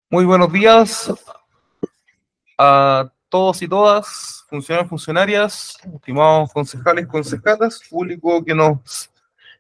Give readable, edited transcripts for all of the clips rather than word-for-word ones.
Muy buenos días a todos y todas, funcionarios, funcionarias, estimados concejales, concejalas, público que nos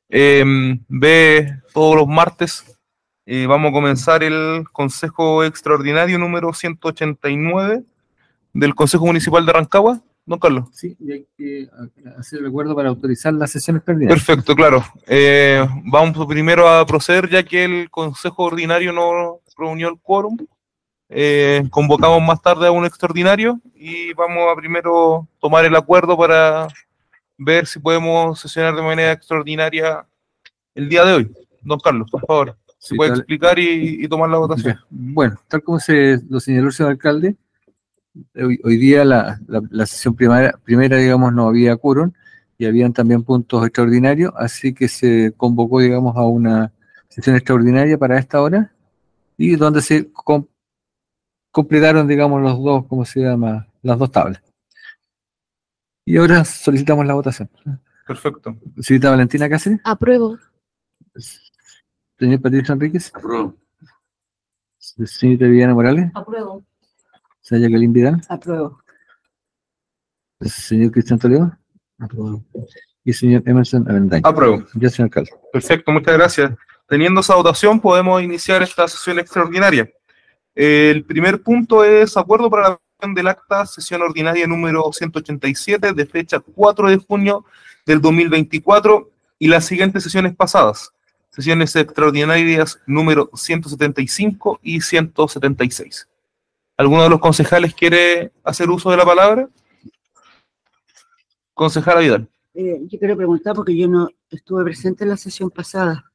ve todos los martes. Vamos a comenzar el Consejo Extraordinario número 189 del Consejo Municipal de Rancagua. Don Carlos. Sí, y hay que hacer el acuerdo para autorizar la sesión extraordinaria. Perfecto, claro. Vamos primero a proceder, ya que el Consejo Ordinario no reunió el quórum. Convocamos más tarde a un extraordinario y vamos a primero tomar el acuerdo para ver si podemos sesionar de manera extraordinaria el día de hoy. Don Carlos, por favor, ¿se puede explicar y tomar la votación? Ya. Bueno, tal como lo señaló el señor alcalde, hoy día la sesión primera, digamos, no había quórum y habían también puntos extraordinarios, así que se convocó, digamos, a una sesión extraordinaria para esta hora y donde se completaron, digamos, los dos, ¿cómo se llama? Las dos tablas. Y ahora solicitamos la votación. Perfecto. Señorita Valentina Cáceres. Apruebo. Señor Patricio Enríquez. Apruebo. Señorita Viviana Morales. Apruebo. Señora Jacqueline Vidal. Apruebo. Señor Cristian Toledo. Apruebo. Y señor Emerson Avendaño. Apruebo. Ya, señor alcalde. Perfecto, muchas gracias. Teniendo esa votación, podemos iniciar esta sesión extraordinaria. El primer punto es acuerdo para la aprobación del acta sesión ordinaria número 187 de fecha 4 de junio del 2024 y las siguientes sesiones pasadas. Sesiones extraordinarias número 175 y 176. ¿Alguno de los concejales quiere hacer uso de la palabra? Concejala Vidal. Yo quiero preguntar porque yo no estuve presente en la sesión pasada.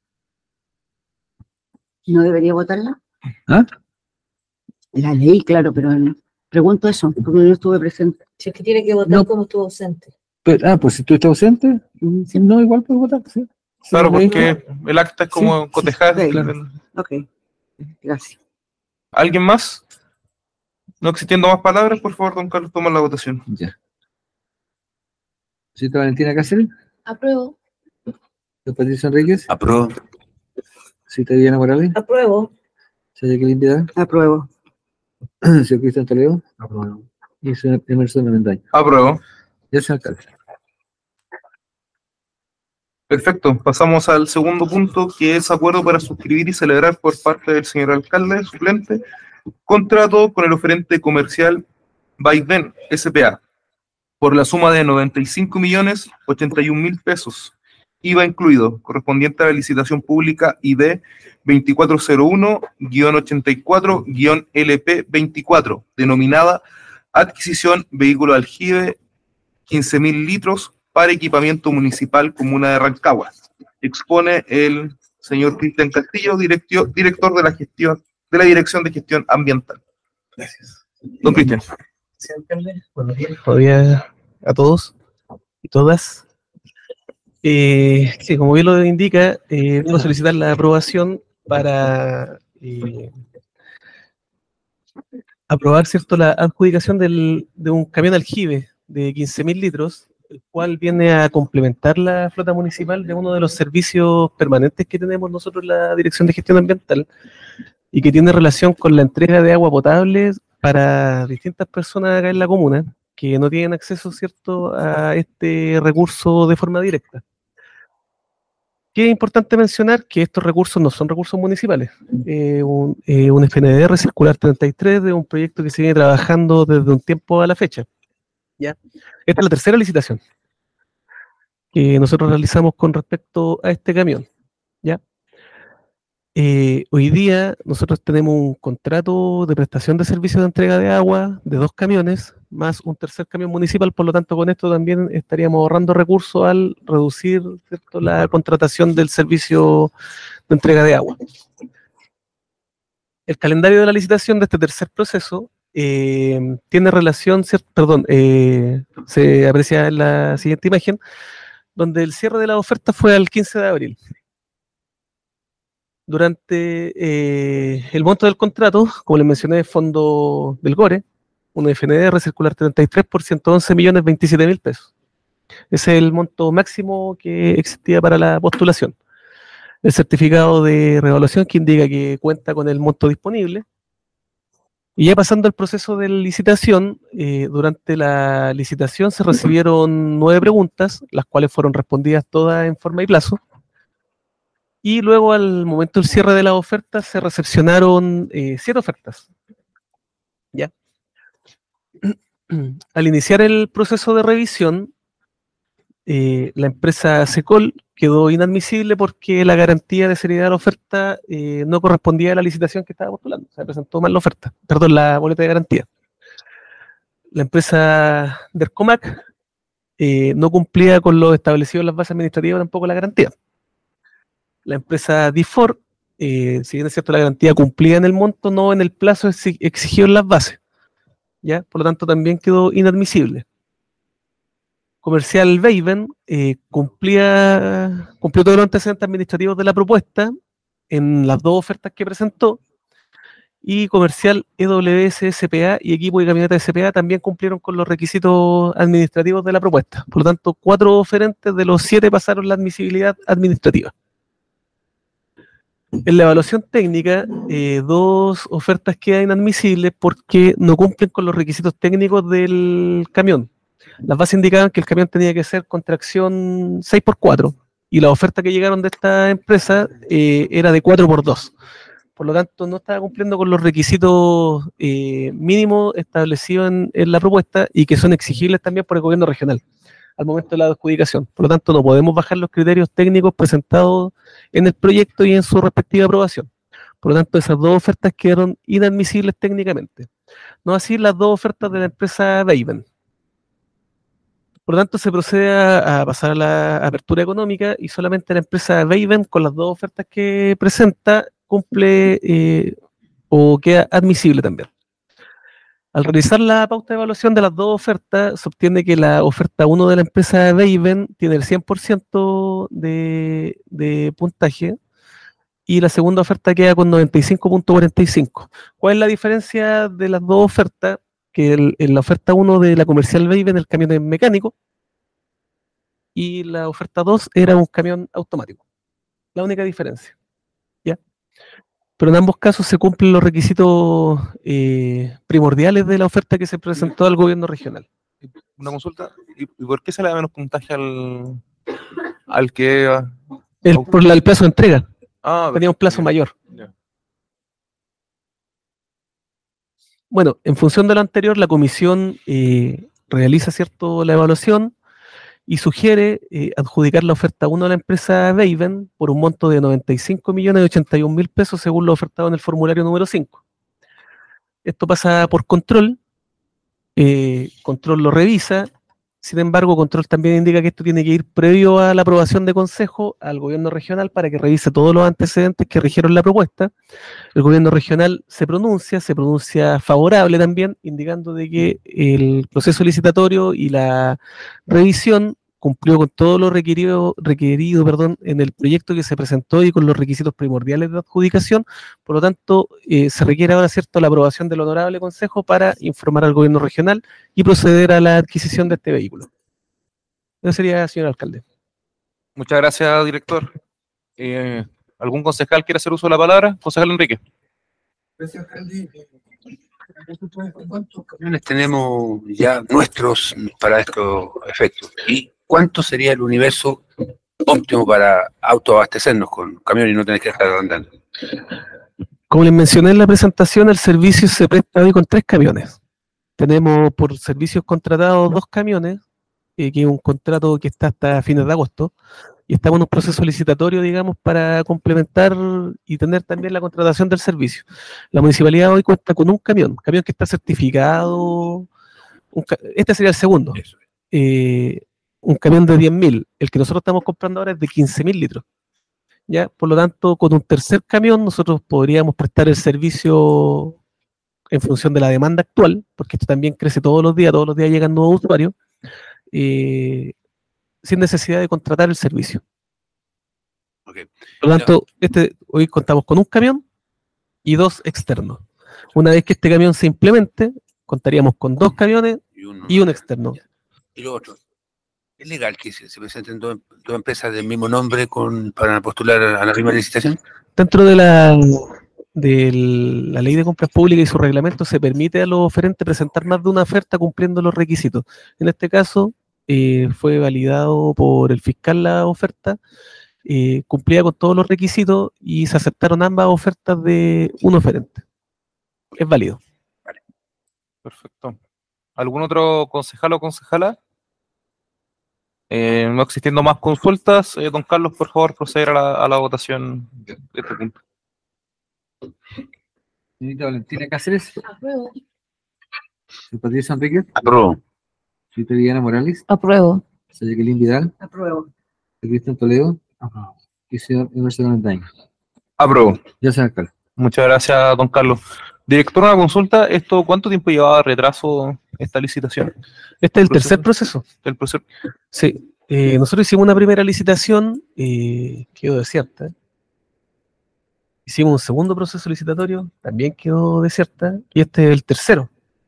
¿No debería votarla? ¿Ah? La leí, claro, pero no. Pregunto eso, porque no estuve presente. Si es que tiene que votar No. como estuvo ausente. Pero, pues si tú estás ausente, Sí. no, igual puedes votar, sí. Claro, Sí, porque el acta es como sí, cotejar. sí, claro. Ok, gracias. ¿Alguien más? No existiendo más palabras, por favor, don Carlos, toma la votación. Ya. Señorita Valentina Cáceres. Apruebo. Señor Patricio Enríquez. Apruebo. Señorita Viviana Morales. Apruebo. Señora Jacqueline Vidal. Apruebo. Señor Cristian Toledo. Apruebo. Y señor Emerson Avendaño. Apruebo. Ya, señor alcalde. Perfecto, pasamos al segundo punto, que es acuerdo para suscribir y celebrar por parte del señor alcalde suplente contrato con el oferente comercial Baiden S.p.A. por la suma de 95.081.000 pesos, IVA incluido, correspondiente a la licitación pública ID 2401-84-LP24, denominada Adquisición Vehículo Aljibe 15.000 litros para equipamiento municipal Comuna de Rancagua. Expone el señor Cristian Castillo, director de la gestión de la Dirección de Gestión Ambiental. Gracias. Don Cristian. Sí, alcalde. Buenos días. Buenos días a todos y todas. Sí, como bien lo indica, vengo a solicitar la aprobación para aprobar, ¿cierto?, la adjudicación de un camión aljibe de 15.000 litros, el cual viene a complementar la flota municipal de uno de los servicios permanentes que tenemos nosotros en la Dirección de Gestión Ambiental y que tiene relación con la entrega de agua potable para distintas personas acá en la comuna que no tienen acceso, ¿cierto?, a este recurso de forma directa. Que es importante mencionar que estos recursos no son recursos municipales. Un FNDR circular 33 de un proyecto que se viene trabajando desde un tiempo a la fecha. ¿Ya? Esta es la tercera licitación que nosotros realizamos con respecto a este camión. ¿Ya? Hoy día nosotros tenemos un contrato de prestación de servicios de entrega de agua de 2 camiones, más un tercer camión municipal, por lo tanto con esto también estaríamos ahorrando recursos al reducir, ¿cierto?, la contratación del servicio de entrega de agua. El calendario de la licitación de este tercer proceso tiene relación, se aprecia en la siguiente imagen, donde el cierre de la oferta fue al 15 de abril. Durante el monto del contrato, como les mencioné, fondo del GORE, un FNDR circular 33 por 111.027.000 pesos. Ese es el monto máximo que existía para la postulación. El certificado de revaluación que indica que cuenta con el monto disponible Y ya pasando al proceso de licitación, durante la licitación se recibieron 9 preguntas, las cuales fueron respondidas todas en forma y plazo. Y luego, al momento del cierre de las ofertas, se recepcionaron 7 ofertas. ¿Ya? Al iniciar el proceso de revisión, la empresa Secol quedó inadmisible porque la garantía de seriedad de la oferta no correspondía a la licitación que estaba postulando. Se presentó mal la oferta, perdón, la boleta de garantía. La empresa Dercomac no cumplía con lo establecido en las bases administrativas, tampoco la garantía. La empresa Difor, si bien es cierto la garantía cumplía en el monto, no en el plazo exigido en las bases. ¿Ya? Por lo tanto, también quedó inadmisible. Comercial Vaven cumplió todos los antecedentes administrativos de la propuesta en las 2 ofertas que presentó, y Comercial EWS SPA y Equipo y Camioneta SPA también cumplieron con los requisitos administrativos de la propuesta. Por lo tanto, 4 oferentes de los 7 pasaron la admisibilidad administrativa. En la evaluación técnica, 2 ofertas quedan inadmisibles porque no cumplen con los requisitos técnicos del camión. Las bases indicaban que el camión tenía que ser con tracción 6x4 y la oferta que llegaron de esta empresa era de 4x2. Por lo tanto, no estaba cumpliendo con los requisitos mínimos establecidos en la propuesta y que son exigibles también por el gobierno regional al momento de la adjudicación. Por lo tanto, no podemos bajar los criterios técnicos presentados en el proyecto y en su respectiva aprobación. Por lo tanto, esas 2 ofertas quedaron inadmisibles técnicamente. No así las 2 ofertas de la empresa Vaven. Por lo tanto, se procede a pasar a la apertura económica y solamente la empresa Vaven, con las 2 ofertas que presenta, cumple o queda admisible también. Al realizar la pauta de evaluación de las 2 ofertas, se obtiene que la oferta 1 de la empresa Vaven tiene el 100% de puntaje y la segunda oferta queda con 95.45. ¿Cuál es la diferencia de las 2 ofertas? Que en la oferta 1 de la Comercial Vaven el camión es mecánico y la oferta 2 era un camión automático. La única diferencia. ¿Ya? Pero en ambos casos se cumplen los requisitos primordiales de la oferta que se presentó al gobierno regional. Una consulta, ¿y por qué se le da menos puntaje al que... Por el plazo de entrega. Ah, Tenía un plazo mayor. ya. Bueno, en función de lo anterior, la comisión realiza la evaluación y sugiere adjudicar la oferta 1 a la empresa Vaven por un monto de 95.081.000 pesos según lo ofertado en el formulario número 5. Esto pasa por control, control lo revisa, sin embargo, control también indica que esto tiene que ir previo a la aprobación de consejo al gobierno regional para que revise todos los antecedentes que rigieron la propuesta. El gobierno regional se pronuncia favorable también, indicando de que el proceso licitatorio y la revisión cumplió con todo lo requerido en el proyecto que se presentó y con los requisitos primordiales de adjudicación. Por lo tanto, se requiere ahora la aprobación del honorable consejo para informar al gobierno regional y proceder a la adquisición de este vehículo. Eso sería, señor alcalde. Muchas gracias, director. ¿Algún concejal quiere hacer uso de la palabra? Concejal Enrique. Gracias, alcalde. ¿Cuántos camiones tenemos ya nuestros para estos efectos? ¿Y cuánto sería el universo óptimo para autoabastecernos con camiones y no tener que estar andando? Como les mencioné en la presentación, el servicio se presta hoy con 3 camiones. Tenemos por servicios contratados 2 camiones, que es un contrato que está hasta fines de agosto, y estamos en un proceso licitatorio, digamos, para complementar y tener también la contratación del servicio. La municipalidad hoy cuenta con un camión que está certificado, este sería el segundo, un camión de 10.000, el que nosotros estamos comprando ahora es de 15.000 litros. ¿Ya? Por lo tanto, con un tercer camión nosotros podríamos prestar el servicio en función de la demanda actual, porque esto también crece todos los días llegan nuevos usuarios, sin necesidad de contratar el servicio. Okay. Por lo tanto, hoy contamos con un camión y 2 externos. Una vez que este camión se implemente, contaríamos con 2 camiones y un externo. Y lo otro, ¿es legal que se presenten 2 empresas del mismo nombre para postular a la misma licitación? Dentro de la la ley de compras públicas y su reglamento se permite a los oferentes presentar más de una oferta cumpliendo los requisitos. En este caso, fue validado por el fiscal la oferta, cumplía con todos los requisitos y se aceptaron ambas ofertas de un oferente. Es válido. Perfecto. ¿Algún otro concejal o concejala? No existiendo más consultas, don Carlos, por favor, proceder a la votación de este punto. Señorita Valentina Cáceres, Apruebo. señor Patricio Enrique, Apruebo. señorita Viviana Morales, Apruebo. señor Jacqueline Vidal, Apruebo. señor Cristian Toledo, y señor Emerson Valentaño. Apruebo. Ya, señor alcalde. Muchas gracias, don Carlos. Director, una consulta. ¿Cuánto tiempo llevaba de retraso esta licitación? Este es el tercer proceso. El proceso. Sí. Nosotros hicimos una primera licitación, quedó desierta. Hicimos un segundo proceso licitatorio, también quedó desierta. Y este es el tercero.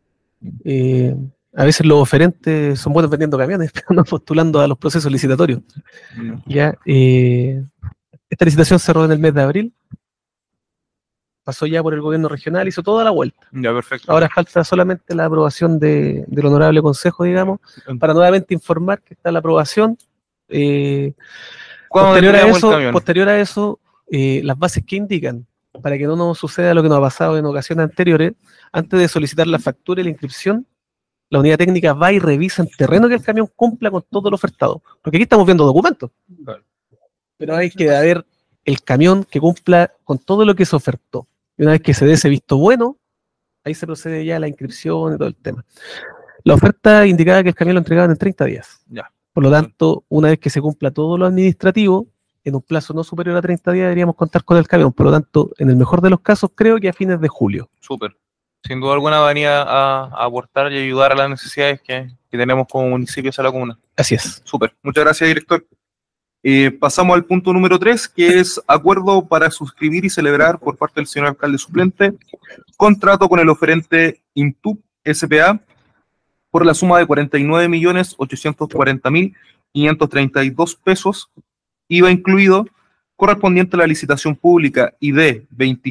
A veces los oferentes son buenos vendiendo camiones, pero no postulando a los procesos licitatorios. Ya, esta licitación cerró en el mes de abril. Pasó ya por el gobierno regional, hizo toda la vuelta. Ya, perfecto. Ahora falta solamente la aprobación del honorable consejo, digamos, para nuevamente informar que está la aprobación. ¿Cuándo tendríamos el camión? Posterior a eso, las bases que indican, para que no nos suceda lo que nos ha pasado en ocasiones anteriores, antes de solicitar la factura y la inscripción, la unidad técnica va y revisa en terreno que el camión cumpla con todo lo ofertado. Porque aquí estamos viendo documentos. Claro. Pero hay que haber el camión que cumpla con todo lo que se ofertó. Y una vez que se dé ese visto bueno, ahí se procede ya a la inscripción y todo el tema. La oferta indicaba que el camión lo entregaban en 30 días. Ya. Por lo tanto, una vez que se cumpla todo lo administrativo, en un plazo no superior a 30 días deberíamos contar con el camión. Por lo tanto, en el mejor de los casos, creo que a fines de julio. Súper. Sin duda alguna venía a aportar y ayudar a las necesidades que tenemos como municipios a la comuna. Así es. Súper. Muchas gracias, director. Pasamos al punto número 3, que es acuerdo para suscribir y celebrar por parte del señor alcalde suplente contrato con el oferente Intup S.p.A. por la suma de 49.840.532 pesos, IVA incluido, correspondiente a la licitación pública ID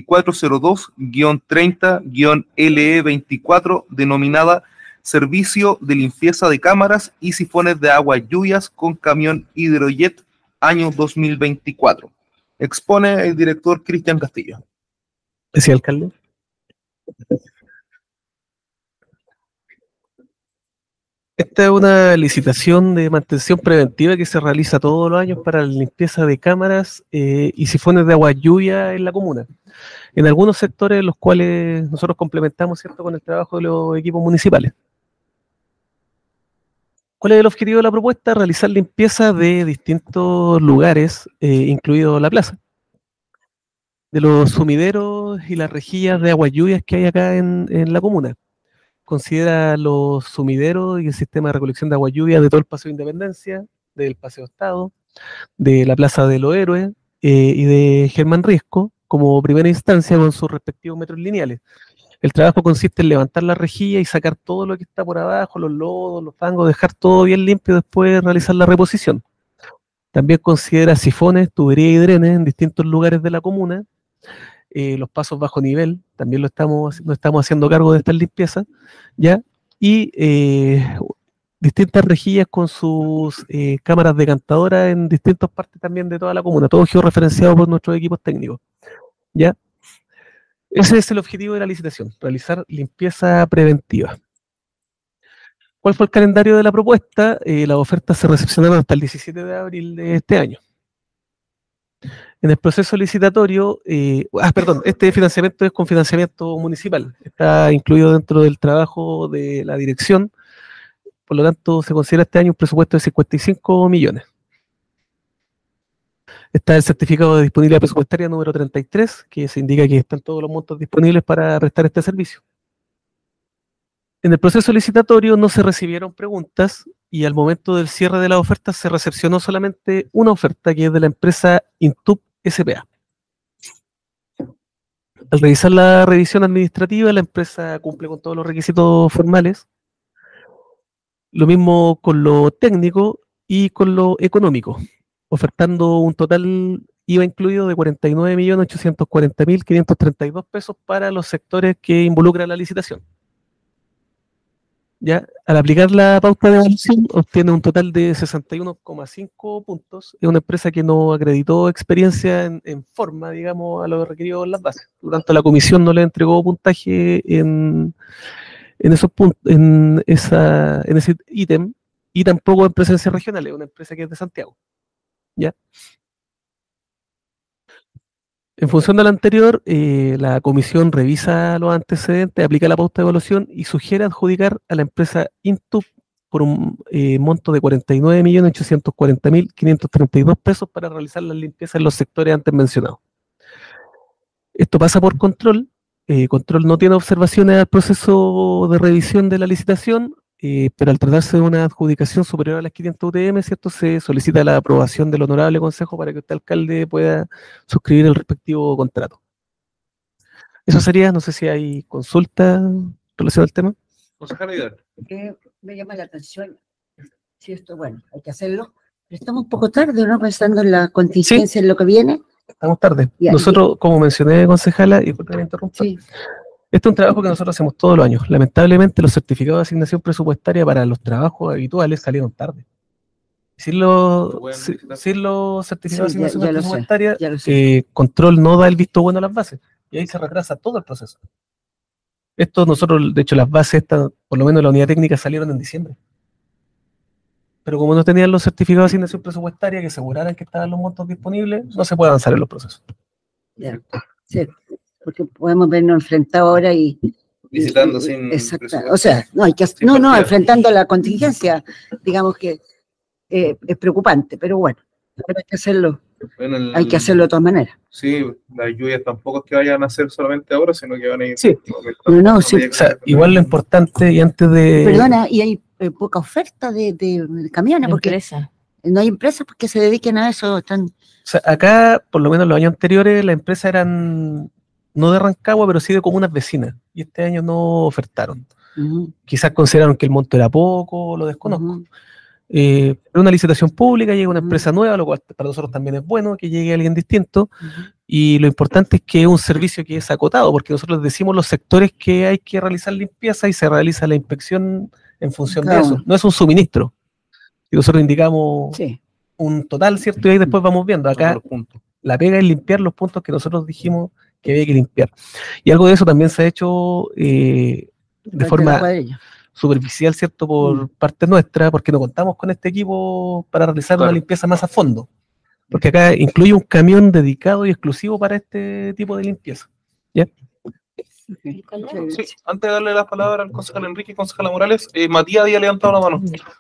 2402-30-LE24, denominada Servicio de Limpieza de Cámaras y Sifones de Agua Lluvias con Camión Hidrojet, año 2024. Expone el director Cristian Castillo. ¿Sí, alcalde? Esta es una licitación de mantención preventiva que se realiza todos los años para la limpieza de cámaras y sifones de agua lluvia en la comuna. En algunos sectores, los cuales nosotros complementamos, ¿cierto?, con el trabajo de los equipos municipales. ¿Cuál es el objetivo de la propuesta? Realizar limpieza de distintos lugares, incluido la plaza, de los sumideros y las rejillas de agua lluvias que hay acá en la comuna. Considera los sumideros y el sistema de recolección de agua lluvia de todo el Paseo de Independencia, del Paseo Estado, de la Plaza de los Héroes y de Germán Riesco como primera instancia con sus respectivos metros lineales. El trabajo consiste en levantar la rejilla y sacar todo lo que está por abajo, los lodos, los fangos, dejar todo bien limpio y después realizar la reposición. También considera sifones, tuberías y drenes en distintos lugares de la comuna. Los pasos bajo nivel, también nos estamos haciendo cargo de estas limpiezas, ¿ya? Y distintas rejillas con sus cámaras decantadoras en distintas partes también de toda la comuna, todo georreferenciado por nuestros equipos técnicos, ¿ya? Ese es el objetivo de la licitación, realizar limpieza preventiva. ¿Cuál fue el calendario de la propuesta? Las ofertas se recepcionaron hasta el 17 de abril de este año. En el proceso licitatorio, este financiamiento es con financiamiento municipal, está incluido dentro del trabajo de la dirección, por lo tanto se considera este año un presupuesto de 55 millones. Está el certificado de disponibilidad presupuestaria número 33, que se indica que están todos los montos disponibles para prestar este servicio. En el proceso licitatorio no se recibieron preguntas y al momento del cierre de las ofertas se recepcionó solamente una oferta que es de la empresa Intup S.p.A. Al revisar la revisión administrativa, la empresa cumple con todos los requisitos formales. Lo mismo con lo técnico y con lo económico, ofertando un total IVA incluido de 49.840.532 pesos para los sectores que involucra la licitación. Ya, al aplicar la pauta de evaluación, obtiene un total de 61,5 puntos. Es una empresa que no acreditó experiencia en forma, digamos, a lo requerido en las bases. Por lo tanto, la comisión no le entregó puntaje en esos puntos, en ese ítem, y tampoco en presencia regional, es una empresa que es de Santiago. ¿Ya? En función de lo anterior, la comisión revisa los antecedentes, aplica la pauta de evaluación y sugiere adjudicar a la empresa Intub por un monto de 49.840.532 pesos para realizar las limpiezas en los sectores antes mencionados. Esto pasa por control. Control no tiene observaciones al proceso de revisión de la licitación, pero al tratarse de una adjudicación superior a las 500 UTM, ¿cierto? Se solicita la aprobación del honorable consejo para que usted, alcalde, pueda suscribir el respectivo contrato. Eso sería, no sé si hay consulta relacionada al tema. Concejal Aguilar. Me llama la atención, si esto, bueno, hay que hacerlo, pero estamos un poco tarde, ¿no? Pensando en la contingencia, en lo que viene. Estamos tarde. Ya, Nosotros, como mencioné, concejala, y disculpe que me interrumpa, Sí. este es un trabajo que nosotros hacemos todos los años. Lamentablemente, los certificados de asignación presupuestaria para los trabajos habituales salieron tarde. Sin los certificados Sí, de asignación ya lo sé, presupuestaria, ya lo sé. control no da el visto bueno a las bases. Y ahí se retrasa todo el proceso. Esto nosotros, de hecho, las bases, estas, por lo menos la unidad técnica, salieron en diciembre. Pero como no tenían los certificados de asignación presupuestaria que aseguraran que estaban los montos disponibles, no se puede avanzar en los procesos. Ya. Sí, porque podemos vernos enfrentados ahora y... Visitando sin Exacto. presupuesto. O sea, no, hay que, Sin no, partida. enfrentando la contingencia, digamos que es preocupante, pero bueno, pero hay que hacerlo de todas maneras. Sí, las lluvias tampoco es que vayan a ser solamente ahora, sino que van a ir. Sí. No, sí. O sea, igual lo importante, y antes de... Perdona, y hay poca oferta de camiones, porque Empresa. no hay empresas que se dediquen a eso. Están... O sea, acá, por lo menos los años anteriores, las empresas eran no de Rancagua, pero sí de comunas vecinas. Y este año no ofertaron. Quizás consideraron que el monto era poco, lo desconozco. Pero una licitación pública, llega una empresa nueva, lo cual para nosotros también es bueno que llegue alguien distinto. Y lo importante es que es un servicio que es acotado, porque nosotros decimos los sectores que hay que realizar limpieza y se realiza la inspección en función de eso. No es un suministro. Y nosotros indicamos un total, ¿cierto? Y ahí después vamos viendo. Acá la pega es limpiar los puntos que nosotros dijimos que había que limpiar. Y algo de eso también se ha hecho de forma superficial, ¿cierto? Por parte nuestra, porque no contamos con este equipo para realizar una limpieza más a fondo. Porque acá incluye un camión dedicado y exclusivo para este tipo de limpieza. ¿Ya? Sí, antes de darle la palabra al concejal Enrique y concejala Morales, Matías había levantado la mano.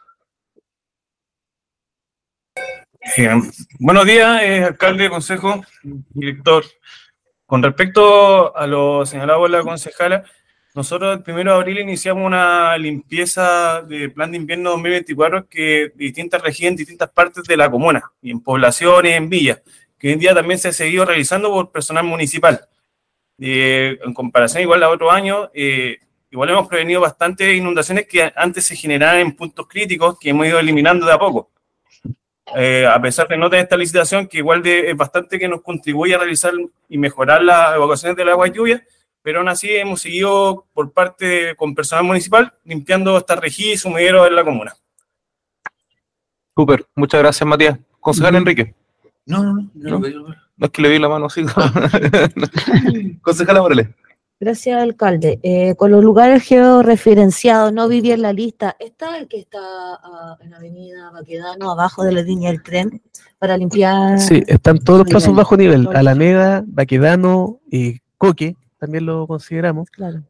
Buenos días, alcalde, consejo, director. Con respecto a lo señalado por la concejala, nosotros el 1 de abril iniciamos una limpieza de plan de invierno 2024 que distintas regiones, en distintas partes de la comuna, y en poblaciones, en villas, que hoy en día también se ha seguido realizando por personal municipal. En comparación igual a otros años, igual hemos prevenido bastantes inundaciones que antes se generaban en puntos críticos que hemos ido eliminando de a poco. A pesar de no tener esta licitación, que igual es bastante que nos contribuye a realizar y mejorar las evacuaciones del agua de lluvia, pero aún así hemos seguido por parte con personal municipal limpiando esta rejilla y sumidero en la comuna. Súper, muchas gracias, Matías. Concejal Enrique. No es que le vi la mano así. Concejala Morales. Gracias, alcalde. Con los lugares georreferenciados, no viví en la lista. ¿Está el que está en la avenida Baquedano, abajo de la línea del tren, para limpiar? Sí, están todos los pasos bajo nivel. Alameda, Baquedano, Coque, también lo consideramos. Claro.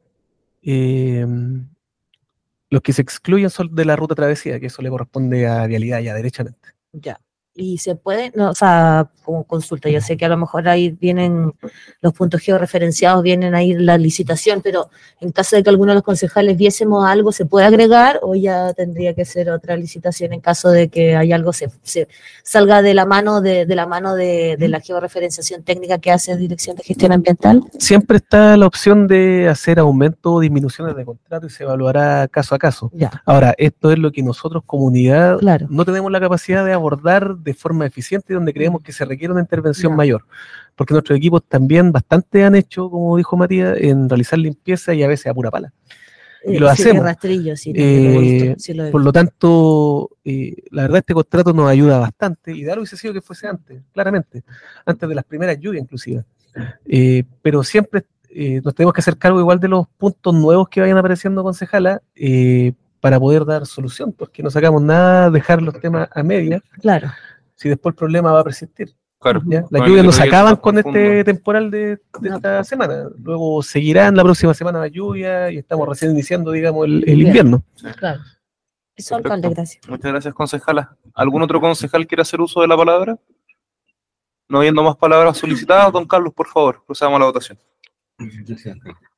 Los que se excluyen son de la ruta travesía, que eso le corresponde a vialidad ya derechamente. Ya. Y se puede, no, o sea, como consulta, yo sé que a lo mejor ahí vienen los puntos georreferenciados, vienen ahí la licitación, pero en caso de que alguno de los concejales viésemos algo, ¿se puede agregar o ya tendría que ser otra licitación en caso de que hay algo se salga de la mano de la georreferenciación técnica que hace Dirección de Gestión Ambiental? Siempre está la opción de hacer aumento o disminuciones de contrato y se evaluará caso a caso. Ya. Ahora, esto es lo que nosotros, comunidad, Claro. no tenemos la capacidad de abordar de forma eficiente y donde creemos que se requiere una intervención mayor. Porque nuestros equipos también bastante han hecho, como dijo Matías, en realizar limpieza y a veces a pura pala. Y lo hacemos. Rastrillo, sí, lo por lo tanto, la verdad este contrato nos ayuda bastante. Ideal hubiese sido que fuese antes, claramente, antes de las primeras lluvias inclusive. Pero siempre nos tenemos que hacer cargo igual de los puntos nuevos que vayan apareciendo, concejala, para poder dar solución, porque no sacamos nada, dejar los temas a media. Claro. Si después el problema va a persistir. Claro. ¿Ya? Las lluvias no se acaban con este temporal de esta semana. Luego seguirán, la próxima semana la lluvia y estamos recién iniciando, digamos, el invierno. Claro. Eso, alcalde, gracias. Muchas gracias, concejala. ¿Algún otro concejal quiere hacer uso de la palabra? No habiendo más palabras solicitadas, don Carlos, por favor, procedamos a la votación. Gracias.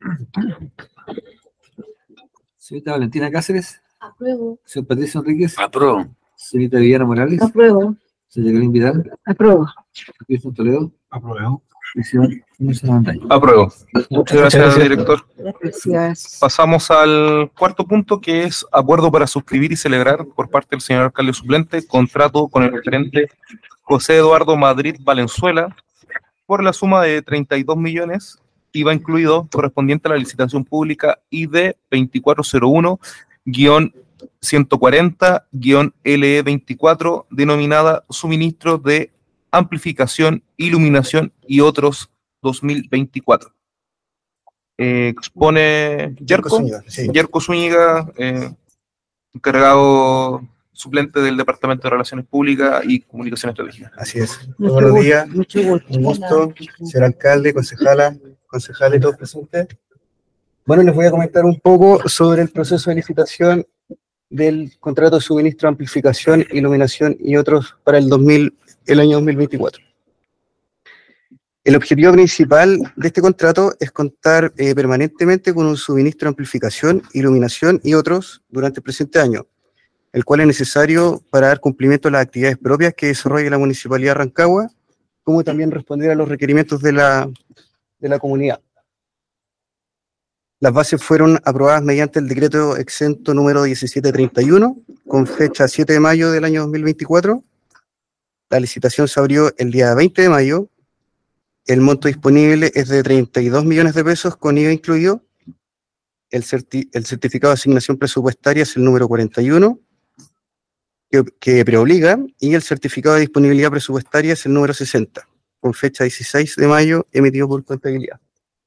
Señorita Valentina Cáceres. Apruebo. Señor Patricio Enríquez. Apruebo. Señorita Viviana Morales. Apruebo. Señor Jacqueline Vidal. Apruebo. Cristian Toledo. Apruebo. Y señor Nelson Montaño. Apruebo. Muchas gracias, director. Gracias. Pasamos al cuarto punto, que es acuerdo para suscribir y celebrar por parte del señor alcalde suplente contrato con el referente José Eduardo Madrid Valenzuela por la suma de 32 millones, IVA incluido, correspondiente a la licitación pública ID 2401-140-LE24, denominada Suministro de Amplificación, Iluminación y otros 2024. Expone Yerko Zúñiga, encargado suplente del Departamento de Relaciones Públicas y Comunicación Estratégica. Así es. Buenos días. Un gusto, señor alcalde, concejales y todos presentes. Bueno, les voy a comentar un poco sobre el proceso de licitación del contrato de suministro, amplificación, iluminación y otros para el año 2024. El objetivo principal de este contrato es contar permanentemente con un suministro de amplificación, iluminación y otros durante el presente año, el cual es necesario para dar cumplimiento a las actividades propias que desarrolla la Municipalidad de Rancagua, como también responder a los requerimientos de la comunidad. Las bases fueron aprobadas mediante el decreto exento número 1731, con fecha 7 de mayo del año 2024. La licitación se abrió el día 20 de mayo. El monto disponible es de 32 millones de pesos con IVA incluido. El certificado de asignación presupuestaria es el número 41, que preobliga, y el certificado de disponibilidad presupuestaria es el número 60, con fecha 16 de mayo, emitido por contabilidad.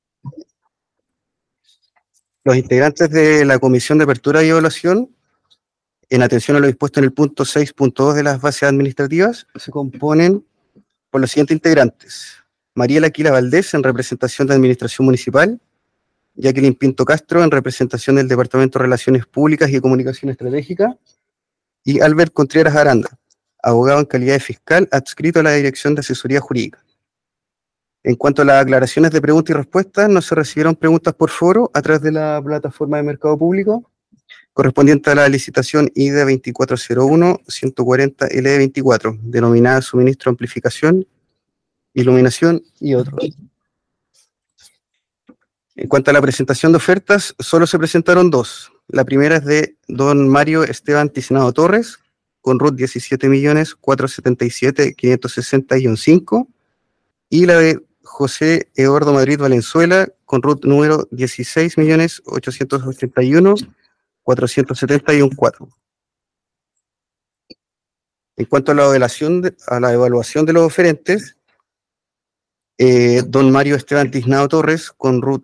Los integrantes de la Comisión de Apertura y Evaluación, en atención a lo dispuesto en el punto 6.2 de las bases administrativas, se componen por los siguientes integrantes: Mariela Aquila Valdés, en representación de Administración Municipal; Jacqueline Pinto Castro, en representación del Departamento de Relaciones Públicas y Comunicación Estratégica; y Albert Contreras Aranda, abogado en calidad de fiscal adscrito a la Dirección de Asesoría Jurídica. En cuanto a las aclaraciones de preguntas y respuestas, no se recibieron preguntas por foro a través de la plataforma de mercado público correspondiente a la licitación ID 2401-140-LE24, denominada Suministro, Amplificación, Iluminación y otros. En cuanto a la presentación de ofertas, solo se presentaron dos. La primera es de don Mario Esteban Tiznado Torres, con RUT 17.477.560-5, y la de José Eduardo Madrid Valenzuela, con RUT número 16.881.470-4. En cuanto a la evaluación de los oferentes, don Mario Esteban Tiznado Torres, con RUT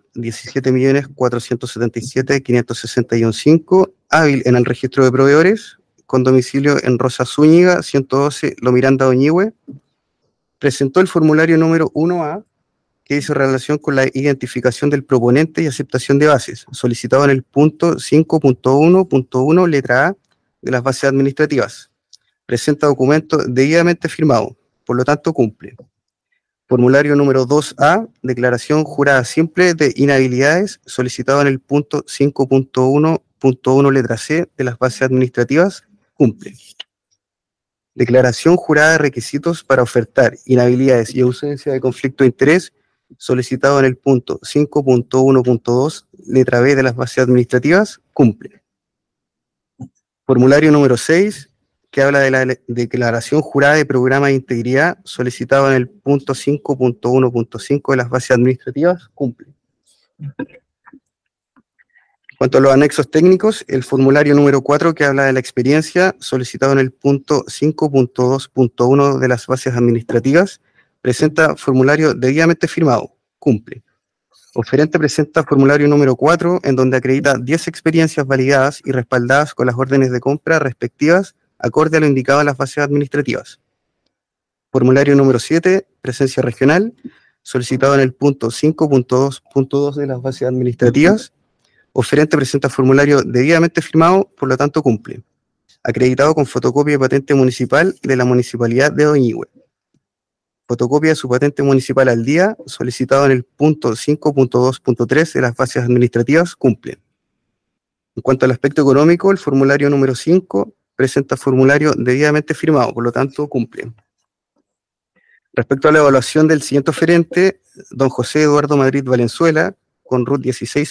17.477.561.5, hábil en el registro de proveedores, con domicilio en Rosa Zúñiga, 112 Lo Miranda Oñihue, presentó el formulario número 1A, que hizo relación con la identificación del proponente y aceptación de bases, solicitado en el punto 5.1.1, letra A, de las bases administrativas. Presenta documento debidamente firmado, por lo tanto cumple. Formulario número 2A, declaración jurada simple de inhabilidades, solicitado en el punto 5.1.1, letra C, de las bases administrativas, cumple. Declaración jurada de requisitos para ofertar inhabilidades y ausencia de conflicto de interés, solicitado en el punto 5.1.2, letra B, de las bases administrativas, cumple. Formulario número 6, que habla de la declaración jurada de programa de integridad solicitado en el punto 5.1.5 de las bases administrativas, cumple. En cuanto a los anexos técnicos, el formulario número 4 que habla de la experiencia solicitado en el punto 5.2.1 de las bases administrativas presenta formulario debidamente firmado, cumple. Oferente presenta formulario número 4 en donde acredita 10 experiencias validadas y respaldadas con las órdenes de compra respectivas acorde a lo indicado en las bases administrativas. Formulario número 7, presencia regional, solicitado en el punto 5.2.2 de las bases administrativas. Oferente presenta formulario debidamente firmado, por lo tanto cumple. Acreditado con fotocopia de patente municipal de la Municipalidad de Oñihue. Fotocopia de su patente municipal al día, solicitado en el punto 5.2.3 de las bases administrativas, cumple. En cuanto al aspecto económico, el formulario número 5 presenta formulario debidamente firmado, por lo tanto cumple. Respecto a la evaluación del siguiente oferente, don José Eduardo Madrid Valenzuela, con RUT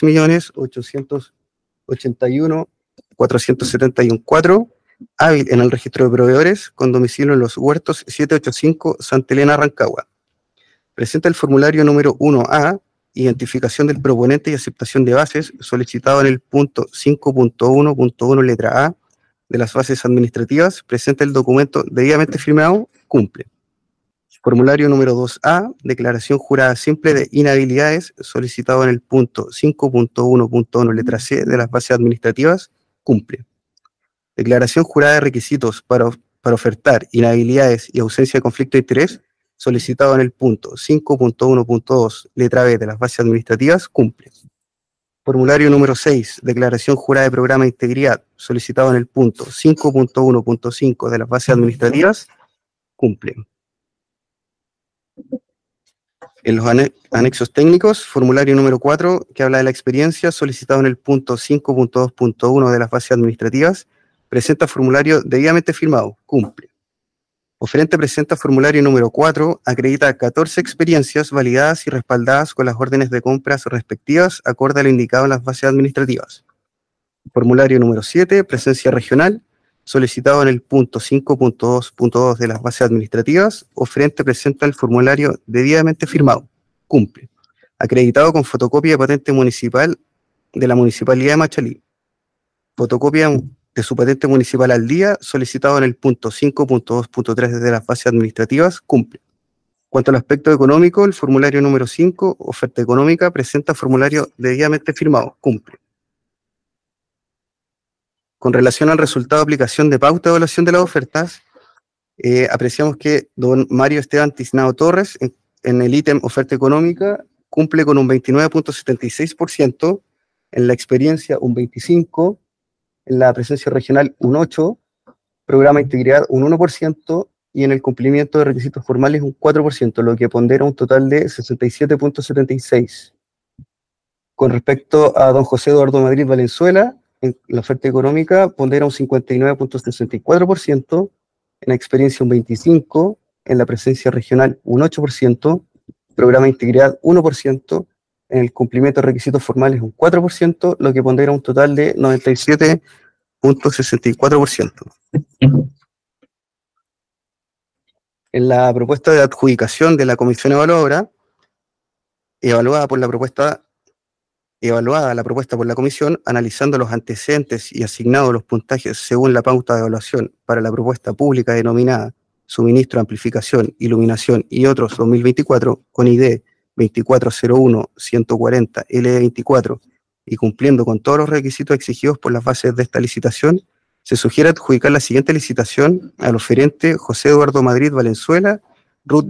16.881.471.4, hábil en el registro de proveedores, con domicilio en Los Huertos 785, Santa Elena, Rancagua. Presenta el formulario número 1A, identificación del proponente y aceptación de bases, solicitado en el punto 5.1.1 letra A de las bases administrativas. Presenta el documento debidamente firmado, cumple. Formulario número 2A, declaración jurada simple de inhabilidades, solicitado en el punto 5.1.1 letra C de las bases administrativas, cumple. Declaración jurada de requisitos para ofertar inhabilidades y ausencia de conflicto de interés, solicitado en el punto 5.1.2 letra B de las bases administrativas, cumple. Formulario número 6, declaración jurada de programa de integridad, solicitado en el punto 5.1.5 de las bases administrativas, cumple. En los anexos técnicos, formulario número 4, que habla de la experiencia, solicitado en el punto 5.2.1 de las bases administrativas, presenta formulario debidamente firmado, cumple. Oferente presenta formulario número 4, acredita 14 experiencias validadas y respaldadas con las órdenes de compras respectivas, acorde a lo indicado en las bases administrativas. Formulario número 7, presencia regional, solicitado en el punto 5.2.2 de las bases administrativas. Oferente presenta el formulario debidamente firmado, cumple. Acreditado con fotocopia de patente municipal de la Municipalidad de Machalí. Fotocopia de su patente municipal al día, solicitado en el punto 5.2.3 de las bases administrativas, cumple. Cuanto al aspecto económico, el formulario número 5, oferta económica, presenta formulario debidamente firmado, cumple. Con relación al resultado de aplicación de pauta de evaluación de las ofertas, apreciamos que don Mario Esteban Tiznado Torres, en el ítem oferta económica, cumple con un 29.76%, en la experiencia un 25%, en la presencia regional un 8%, programa de integridad un 1%, y en el cumplimiento de requisitos formales un 4%, lo que pondera un total de 67.76%. Con respecto a don José Eduardo Madrid Valenzuela, en la oferta económica pondera un 59.64%, en la experiencia un 25%, en la presencia regional un 8%, programa de integridad 1%, en el cumplimiento de requisitos formales un 4%, lo que pondera un total de 97.64%. En la propuesta de adjudicación de la comisión evaluadora, evaluada la propuesta por la comisión, analizando los antecedentes y asignado los puntajes según la pauta de evaluación para la propuesta pública denominada Suministro, Amplificación, Iluminación y otros 2024, con ID 2401-140 L24, y cumpliendo con todos los requisitos exigidos por las bases de esta licitación, se sugiere adjudicar la siguiente licitación al oferente José Eduardo Madrid Valenzuela, RUT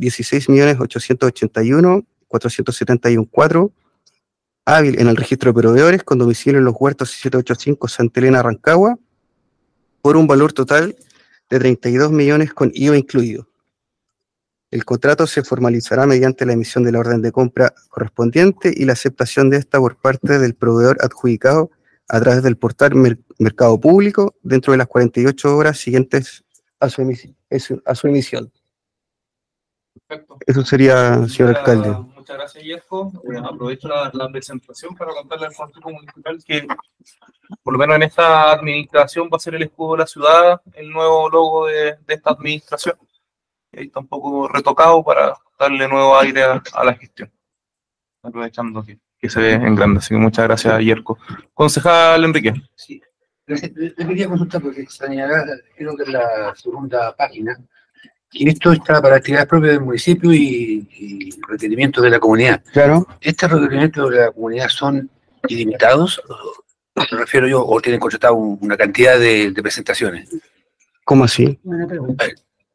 16.881.471.4, hábil en el registro de proveedores, con domicilio en Los Huertos 785, Santa Elena, Rancagua, por un valor total de 32 millones con IVA incluido. El contrato se formalizará mediante la emisión de la orden de compra correspondiente y la aceptación de esta por parte del proveedor adjudicado a través del portal Mercado Público dentro de las 48 horas siguientes a su emisión. Perfecto. Eso sería, señor alcalde. Muchas gracias, Yerko. Aprovecho la presentación para contarle al Consejo Municipal que por lo menos en esta administración va a ser el escudo de la ciudad, el nuevo logo de esta administración. Y ahí está un poco retocado para darle nuevo aire a la gestión. Aprovechando que se ve en grande. Así que muchas gracias, Yerko. Concejal Enrique. Sí. Le quería consultar porque señalaba, creo que en la segunda página, que esto está para actividades propias del municipio y requerimientos de la comunidad. Claro. ¿Estos requerimientos de la comunidad son ilimitados? Me refiero yo, o tienen contratado una cantidad de presentaciones. ¿Cómo así? Buena pregunta.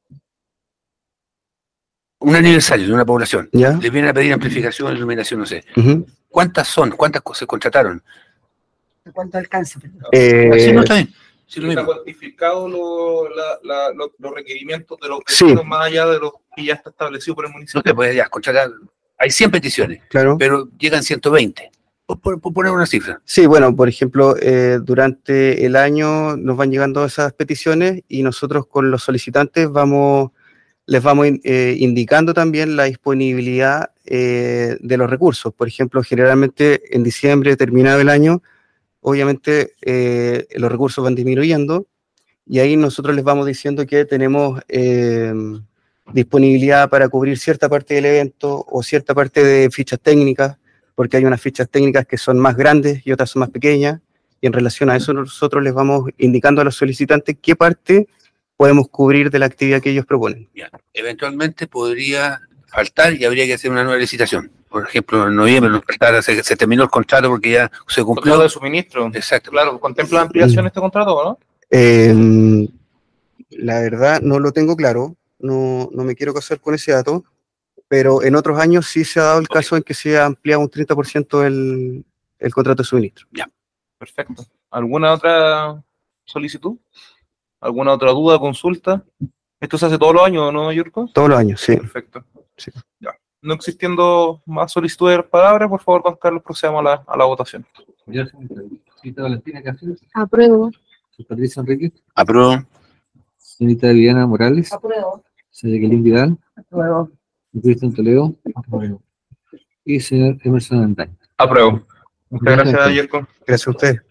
Un aniversario de una población. ¿Ya? Les vienen a pedir amplificación, iluminación, no sé. Ujú. ¿Cuántas son? ¿Cuántas se contrataron? ¿Cuánto alcanza? Sí, no, está bien. Sí, lo ¿Está mismo. cuantificado los requerimientos de los Sí. vecinos más allá de los que ya está establecido por el No municipio? te puedes ya contratar. Hay 100 peticiones, Claro. pero llegan 120. Por poner una cifra. Sí, bueno, por ejemplo, durante el año nos van llegando esas peticiones y nosotros con los solicitantes les vamos indicando también la disponibilidad de los recursos. Por ejemplo, generalmente en diciembre, terminado el año, obviamente los recursos van disminuyendo y ahí nosotros les vamos diciendo que tenemos disponibilidad para cubrir cierta parte del evento o cierta parte de fichas técnicas, porque hay unas fichas técnicas que son más grandes y otras son más pequeñas, y en relación a eso nosotros les vamos indicando a los solicitantes qué parte podemos cubrir de la actividad que ellos proponen. Ya. Eventualmente podría faltar y habría que hacer una nueva licitación. Por ejemplo, en noviembre nos faltara, se terminó el contrato porque ya se Contrato cumplió. de suministro. Exacto. Claro, ¿contempla ampliación este contrato o no? La verdad no lo tengo claro, no me quiero casar con ese dato, pero en otros años sí se ha dado el caso en que se ha ampliado un 30% el contrato de suministro. Perfecto. ¿Alguna otra solicitud? ¿Alguna otra duda, consulta? ¿Esto se hace todos los años, no, Yurko? Todos los años, sí. Perfecto. Sí. Ya. No existiendo más solicitudes de palabra, por favor, don Carlos, procedamos a la votación. Señorita Valentina Cáceres, Apruebo. señor Patricio Enrique, Apruebo. señorita Viviana Morales, Apruebo. señor Jacqueline Vidal, Luego, señor Cristian Toledo, y señor Emerson Antaño. Apruebo. Muchas gracias, Yerko. Gracias a ustedes.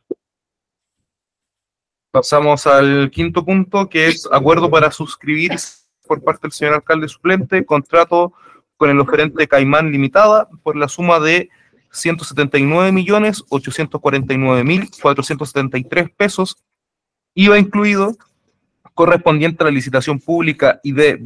Pasamos al quinto punto, que es acuerdo para suscribir por parte del señor alcalde suplente contrato con el oferente Caimán Limitada por la suma de 179.849.473 pesos, IVA incluido, correspondiente a la licitación pública ID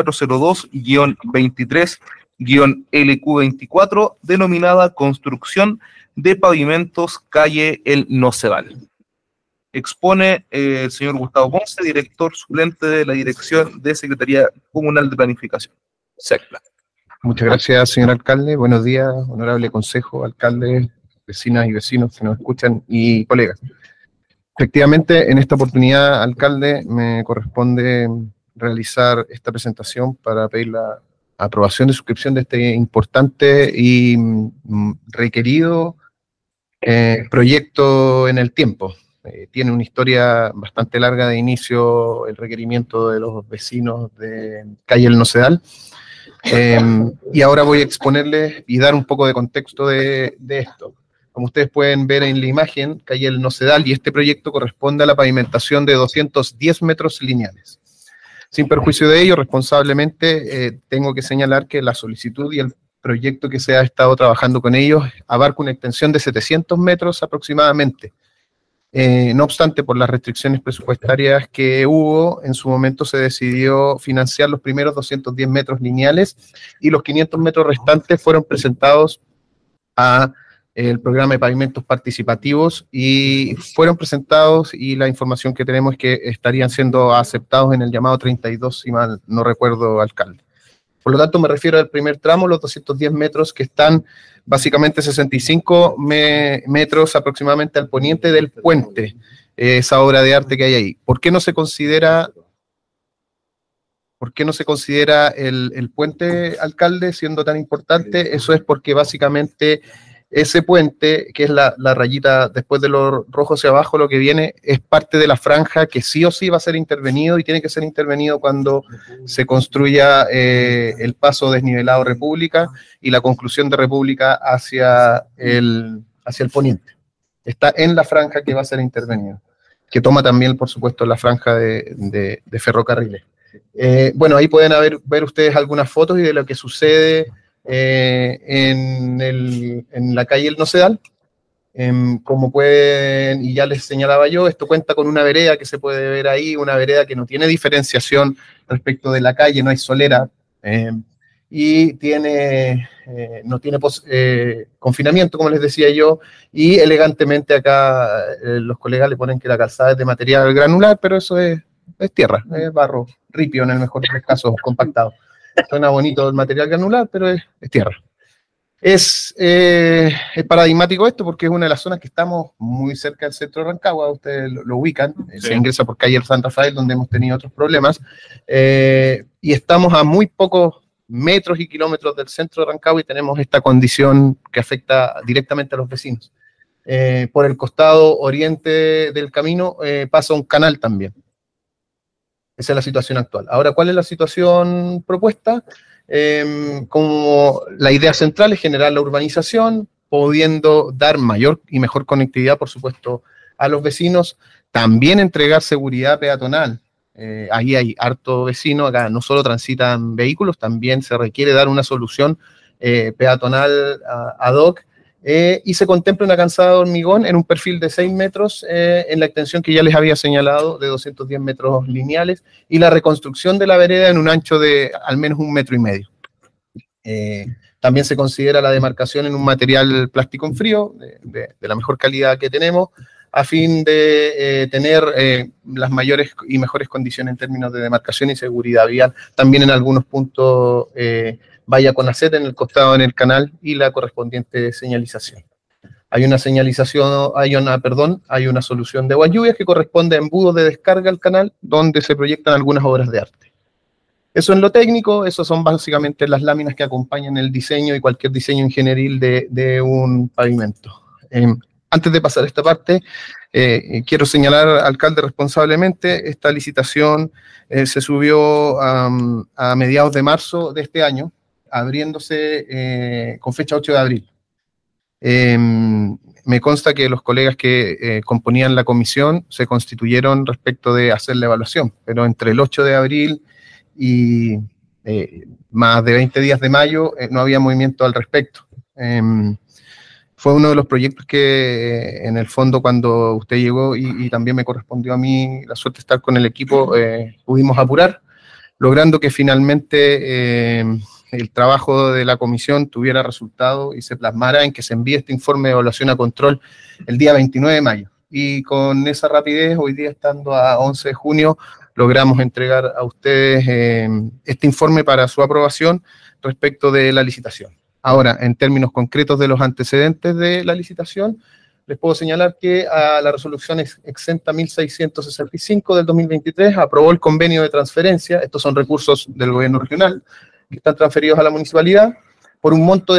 2402-23-LQ24, denominada Construcción de Pavimentos Calle El Nocedal. Expone el señor Gustavo Ponce, director suplente de la Dirección de Secretaría Comunal de Planificación, SECPLA. Muchas gracias, señor alcalde. Buenos días, honorable consejo, alcalde, vecinas y vecinos que nos escuchan y colegas. Efectivamente, en esta oportunidad, alcalde, me corresponde realizar esta presentación para pedir la aprobación de suscripción de este importante y requerido proyecto en el tiempo. Tiene una historia bastante larga de inicio, el requerimiento de los vecinos de Calle El Nocedal. Y ahora voy a exponerles y dar un poco de contexto de esto. Como ustedes pueden ver en la imagen, Calle El Nocedal, y este proyecto corresponde a la pavimentación de 210 metros lineales. Sin perjuicio de ello, responsablemente tengo que señalar que la solicitud y el proyecto que se ha estado trabajando con ellos abarca una extensión de 700 metros aproximadamente. No obstante, por las restricciones presupuestarias que hubo, en su momento se decidió financiar los primeros 210 metros lineales y los 500 metros restantes fueron presentados a el programa de pavimentos participativos y fueron presentados, y la información que tenemos es que estarían siendo aceptados en el llamado 32, si mal no recuerdo, alcalde. Por lo tanto, me refiero al primer tramo, los 210 metros que están básicamente 65 metros aproximadamente al poniente del puente, esa obra de arte que hay ahí. ¿Por qué no se considera el puente, alcalde, siendo tan importante? Eso es porque básicamente ese puente, que es la rayita después de lo rojo hacia abajo, lo que viene es parte de la franja que sí o sí va a ser intervenido y tiene que ser intervenido cuando se construya el paso desnivelado República y la conclusión de República hacia el poniente. está en la franja que va a ser intervenida, que toma también, por supuesto, la franja de ferrocarriles. Bueno, ahí pueden ver ustedes algunas fotos y de lo que sucede en la calle El Nocedal. Como pueden, y ya les señalaba yo, esto cuenta con una vereda que se puede ver ahí, una vereda que no tiene diferenciación respecto de la calle, no hay solera, y no tiene confinamiento, como les decía yo, y elegantemente acá los colegas le ponen que la calzada es de material granular, pero eso es tierra, es barro, ripio en el mejor de los casos, compactado. Suena bonito el material granular, pero es tierra. Es paradigmático esto porque es una de las zonas que estamos muy cerca del centro de Rancagua, ustedes lo ubican, sí. Se ingresa por calle San Rafael, donde hemos tenido otros problemas, y estamos a muy pocos metros y kilómetros del centro de Rancagua y tenemos esta condición que afecta directamente a los vecinos. Por el costado oriente del camino pasa un canal también. Esa es la situación actual. Ahora, ¿cuál es la situación propuesta? Como la idea central es generar la urbanización, pudiendo dar mayor y mejor conectividad, por supuesto, a los vecinos, también entregar seguridad peatonal. Ahí hay harto vecino, acá no solo transitan vehículos, también se requiere dar una solución peatonal ad hoc, y se contempla una calzada de hormigón en un perfil de 6 metros en la extensión que ya les había señalado de 210 metros lineales y la reconstrucción de la vereda en un ancho de al menos 1,5 metros. También se considera la demarcación en un material plástico en frío de la mejor calidad que tenemos a fin de tener las mayores y mejores condiciones en términos de demarcación y seguridad vial. También en algunos puntos vaya con aceta en el costado en el canal y la correspondiente señalización. Hay una señalización, hay una solución de aguas lluvias que corresponde a embudos de descarga al canal donde se proyectan algunas obras de arte. Eso en lo técnico, eso son básicamente las láminas que acompañan el diseño y cualquier diseño ingenieril de un pavimento. Antes de pasar a esta parte, quiero señalar, alcalde, responsablemente, esta licitación se subió a mediados de marzo de este año, abriéndose con fecha 8 de abril. Me consta que los colegas que componían la comisión se constituyeron respecto de hacer la evaluación, pero entre el 8 de abril y más de 20 días de mayo no había movimiento al respecto. Fue uno de los proyectos que en el fondo cuando usted llegó y también me correspondió a mí la suerte de estar con el equipo, pudimos apurar, logrando que finalmente el trabajo de la comisión tuviera resultado y se plasmara en que se envíe este informe de evaluación a control el día 29 de mayo. Y con esa rapidez, hoy día estando a 11 de junio, logramos entregar a ustedes este informe para su aprobación respecto de la licitación. Ahora, en términos concretos de los antecedentes de la licitación, les puedo señalar que a la resolución exenta 1665 del 2023 aprobó el convenio de transferencia, estos son recursos del gobierno regional, que están transferidos a la municipalidad, por un monto de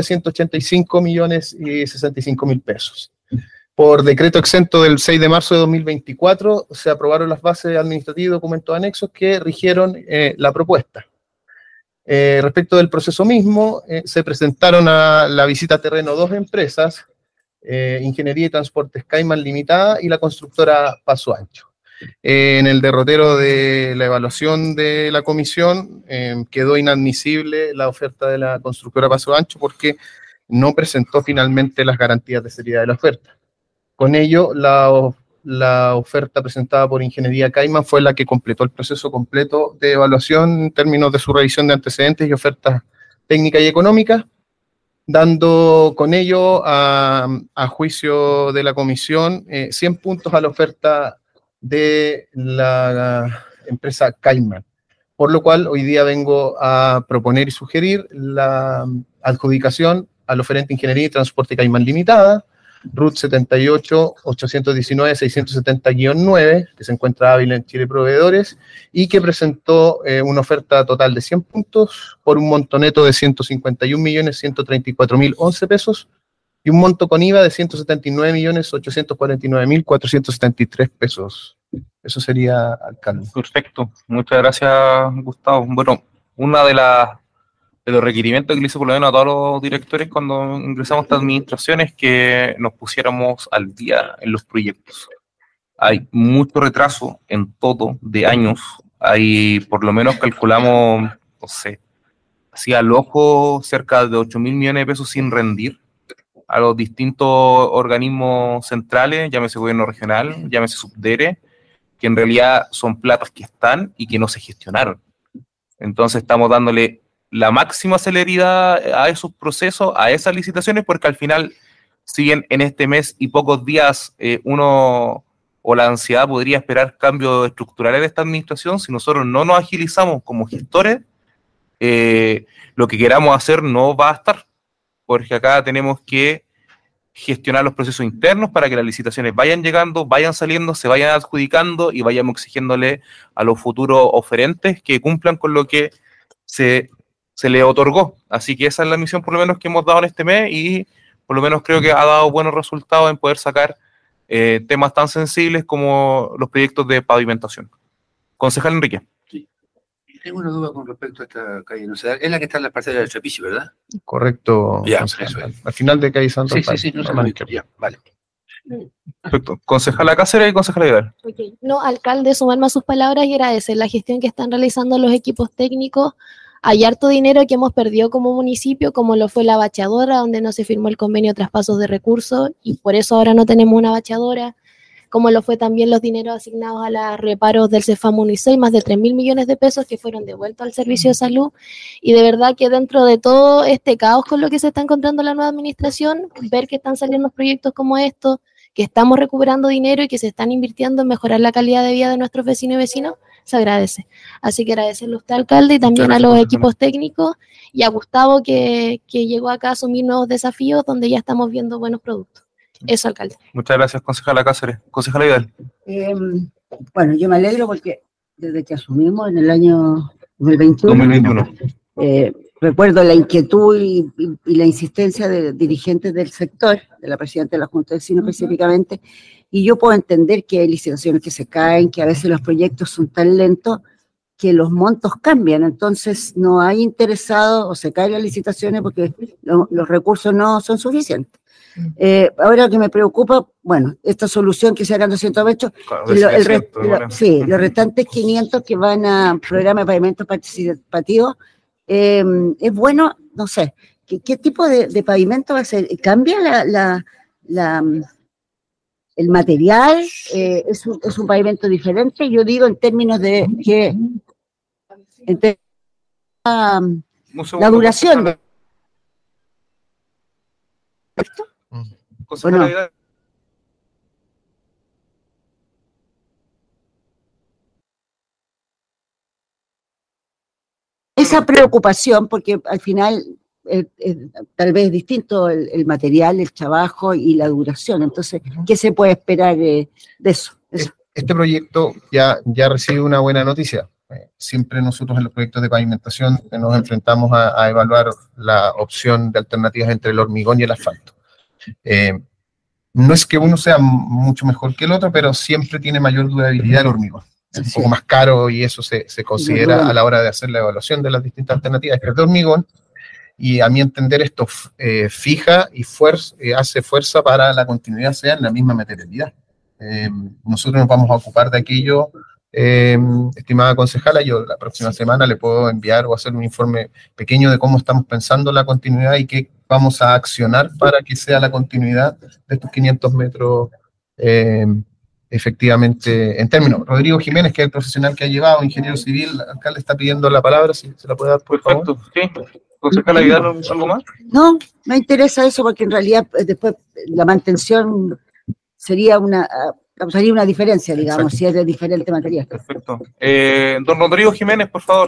185.065.000 pesos. Por decreto exento del 6 de marzo de 2024, se aprobaron las bases administrativas y documentos anexos que rigieron la propuesta. Respecto del proceso mismo, se presentaron a la visita a terreno dos empresas, Ingeniería y Transportes Cayman Limitada y la constructora Paso Ancho. En el derrotero de la evaluación de la comisión quedó inadmisible la oferta de la constructora Paso Ancho porque no presentó finalmente las garantías de seriedad de la oferta. Con ello, la oferta presentada por Ingeniería Cayman fue la que completó el proceso completo de evaluación en términos de su revisión de antecedentes y ofertas técnicas y económicas, dando con ello a juicio de la comisión 100 puntos a la oferta de la empresa Cayman, por lo cual hoy día vengo a proponer y sugerir la adjudicación al oferente Ingeniería y Transporte Cayman Limitada, RUT 78-819-670-9, que se encuentra hábil en Chile Proveedores, y que presentó una oferta total de 100 puntos por un monto neto de 151.134.011 pesos y un monto con IVA de 179.849.473 pesos. Eso sería, alcalde. Perfecto. Muchas gracias, Gustavo. Bueno, una de las los requerimientos que le hice por lo menos a todos los directores cuando ingresamos a esta administración es que nos pusiéramos al día en los proyectos. Hay mucho retraso en todo, de años. Hay, por lo menos calculamos, no sé, así al ojo, cerca de 8.000 millones de pesos sin rendir a los distintos organismos centrales, llámese gobierno regional, llámese Subdere, que en realidad son platas que están y que no se gestionaron. Entonces estamos dándole la máxima celeridad a esos procesos, a esas licitaciones, porque al final siguen en este mes y pocos días uno o la ansiedad podría esperar cambios estructurales de esta administración. Si nosotros no nos agilizamos como gestores, lo que queramos hacer no va a estar, porque acá tenemos que gestionar los procesos internos para que las licitaciones vayan llegando, vayan saliendo, se vayan adjudicando y vayamos exigiéndole a los futuros oferentes que cumplan con lo que se le otorgó. Así que esa es la misión por lo menos que hemos dado en este mes y por lo menos creo que ha dado buenos resultados en poder sacar temas tan sensibles como los proyectos de pavimentación. Concejal Enrique. Sí. Tengo una duda con respecto a esta calle Nocedal. Es la que está en la parcela del Trapicio, ¿verdad? Correcto. Ya, concejal. eso es. Al final de calle Santo. Sí, no se me ha dicho. Ya, vale. Perfecto. Concejala Cáceres y concejala Vidal. Okay. No, alcalde, sumarme a sus palabras y agradecer la gestión que están realizando los equipos técnicos. Hay harto dinero que hemos perdido como municipio, como lo fue la bacheadora, donde no se firmó el convenio de traspasos de recursos y por eso ahora no tenemos una bacheadora, como lo fue también los dineros asignados a los reparos del Cefam 1 y 6, más de 3.000 millones de pesos que fueron devueltos al servicio de salud. Y de verdad que dentro de todo este caos con lo que se está encontrando la nueva administración, ver que están saliendo proyectos como estos, que estamos recuperando dinero y que se están invirtiendo en mejorar la calidad de vida de nuestros vecinos y vecinas, se agradece. Así que agradecerle a usted, alcalde, y también a los equipos técnicos y a Gustavo que llegó acá a asumir nuevos desafíos donde ya estamos viendo buenos productos. Eso, alcalde. Muchas gracias, concejala Cáceres. Concejala Vidal. Bueno, yo me alegro porque desde que asumimos en el año 2021, recuerdo la inquietud y la insistencia de dirigentes del sector, de la presidenta de la Junta de Vecinos específicamente, y yo puedo entender que hay licitaciones que se caen, que a veces los proyectos son tan lentos que los montos cambian, entonces no hay interesados o se caen las licitaciones porque los recursos no son suficientes. Ahora lo que me preocupa, bueno, esta solución que se hagan 200 metros, sí, los restantes 500 que van a programa de pavimento participativo, es bueno, no sé, ¿qué tipo de pavimento va a ser? ¿Cambia el material? ¿Es un pavimento diferente? Yo digo en términos de que la duración de esto. Bueno, esa preocupación, porque al final tal vez es distinto el material, el trabajo y la duración. Entonces, ¿qué se puede esperar de eso? Este proyecto ya recibe una buena noticia. Siempre nosotros en los proyectos de pavimentación nos enfrentamos a evaluar la opción de alternativas entre el hormigón y el asfalto. No es que uno sea mucho mejor que el otro, pero siempre tiene mayor durabilidad el hormigón. Es un poco más caro y eso se considera a la hora de hacer la evaluación de las distintas alternativas. Es de hormigón y a mi entender esto fija y hace fuerza para la continuidad sea en la misma materialidad. Nosotros nos vamos a ocupar de aquello, estimada concejala. Yo la próxima semana le puedo enviar o hacer un informe pequeño de cómo estamos pensando la continuidad y qué vamos a accionar para que sea la continuidad de estos 500 metros efectivamente en términos. Rodrigo Jiménez, que es el profesional que ha llevado, ingeniero civil, el alcalde está pidiendo la palabra, si se la puede dar, por favor. Perfecto, sí. Concejala Vidal, ¿algo más? No, me interesa eso porque en realidad después la mantención causaría una diferencia, digamos, si es de diferente material. Perfecto. Don Rodrigo Jiménez, por favor.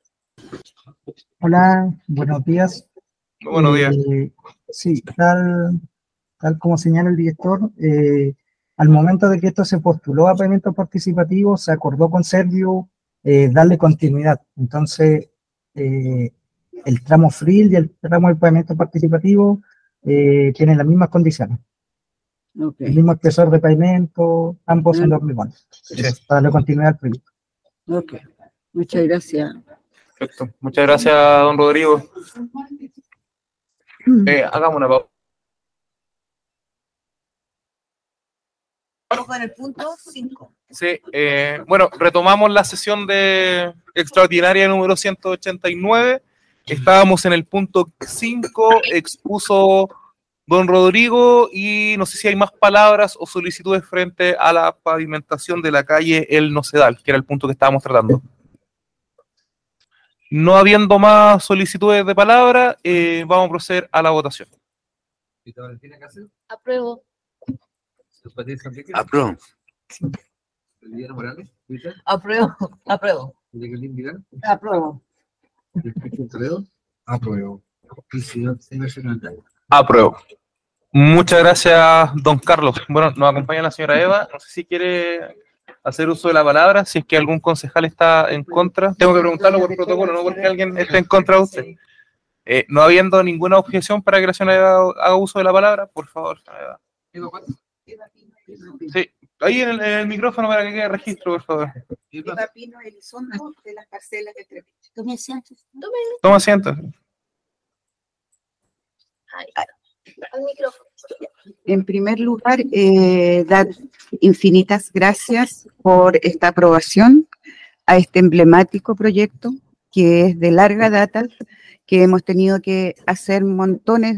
Hola, buenos días. Muy buenos días. Sí, tal como señala el director, al momento de que esto se postuló a pavimento participativo, se acordó con Servio darle continuidad. Entonces, el tramo FRIL y el tramo del pavimento participativo tienen las mismas condiciones. Okay. El mismo espesor de pavimento, ambos son de hormigón. Para darle continuidad al proyecto. Ok, muchas gracias. Perfecto. Muchas gracias, don Rodrigo. Hagamos una pausa. Vamos con el punto 5. Sí, bueno, retomamos la sesión de extraordinaria número 189. Estábamos en el punto 5, expuso don Rodrigo, y no sé si hay más palabras o solicitudes frente a la pavimentación de la calle El Nocedal, que era el punto que estábamos tratando. No habiendo más solicitudes de palabra, vamos a proceder a la votación. Apruebo. Apruebo. Apruebo. Apruebo. Apruebo. Apruebo. Apruebo. Muchas gracias, don Carlos. Bueno, nos acompaña la señora Eva. No sé si quiere hacer uso de la palabra, si es que algún concejal está en contra. Tengo que preguntarlo por protocolo, no porque alguien esté en contra de usted. No habiendo ninguna objeción para que la señora Eva haga uso de la palabra, por favor, señora Eva. Sí, ahí en el micrófono para que quede registro, por favor. Eva Pino Elizondo, de las parcelas de Treviño. Tome asiento. Toma asiento. Al micrófono. En primer lugar, dar infinitas gracias por esta aprobación a este emblemático proyecto que es de larga data, que hemos tenido que hacer montones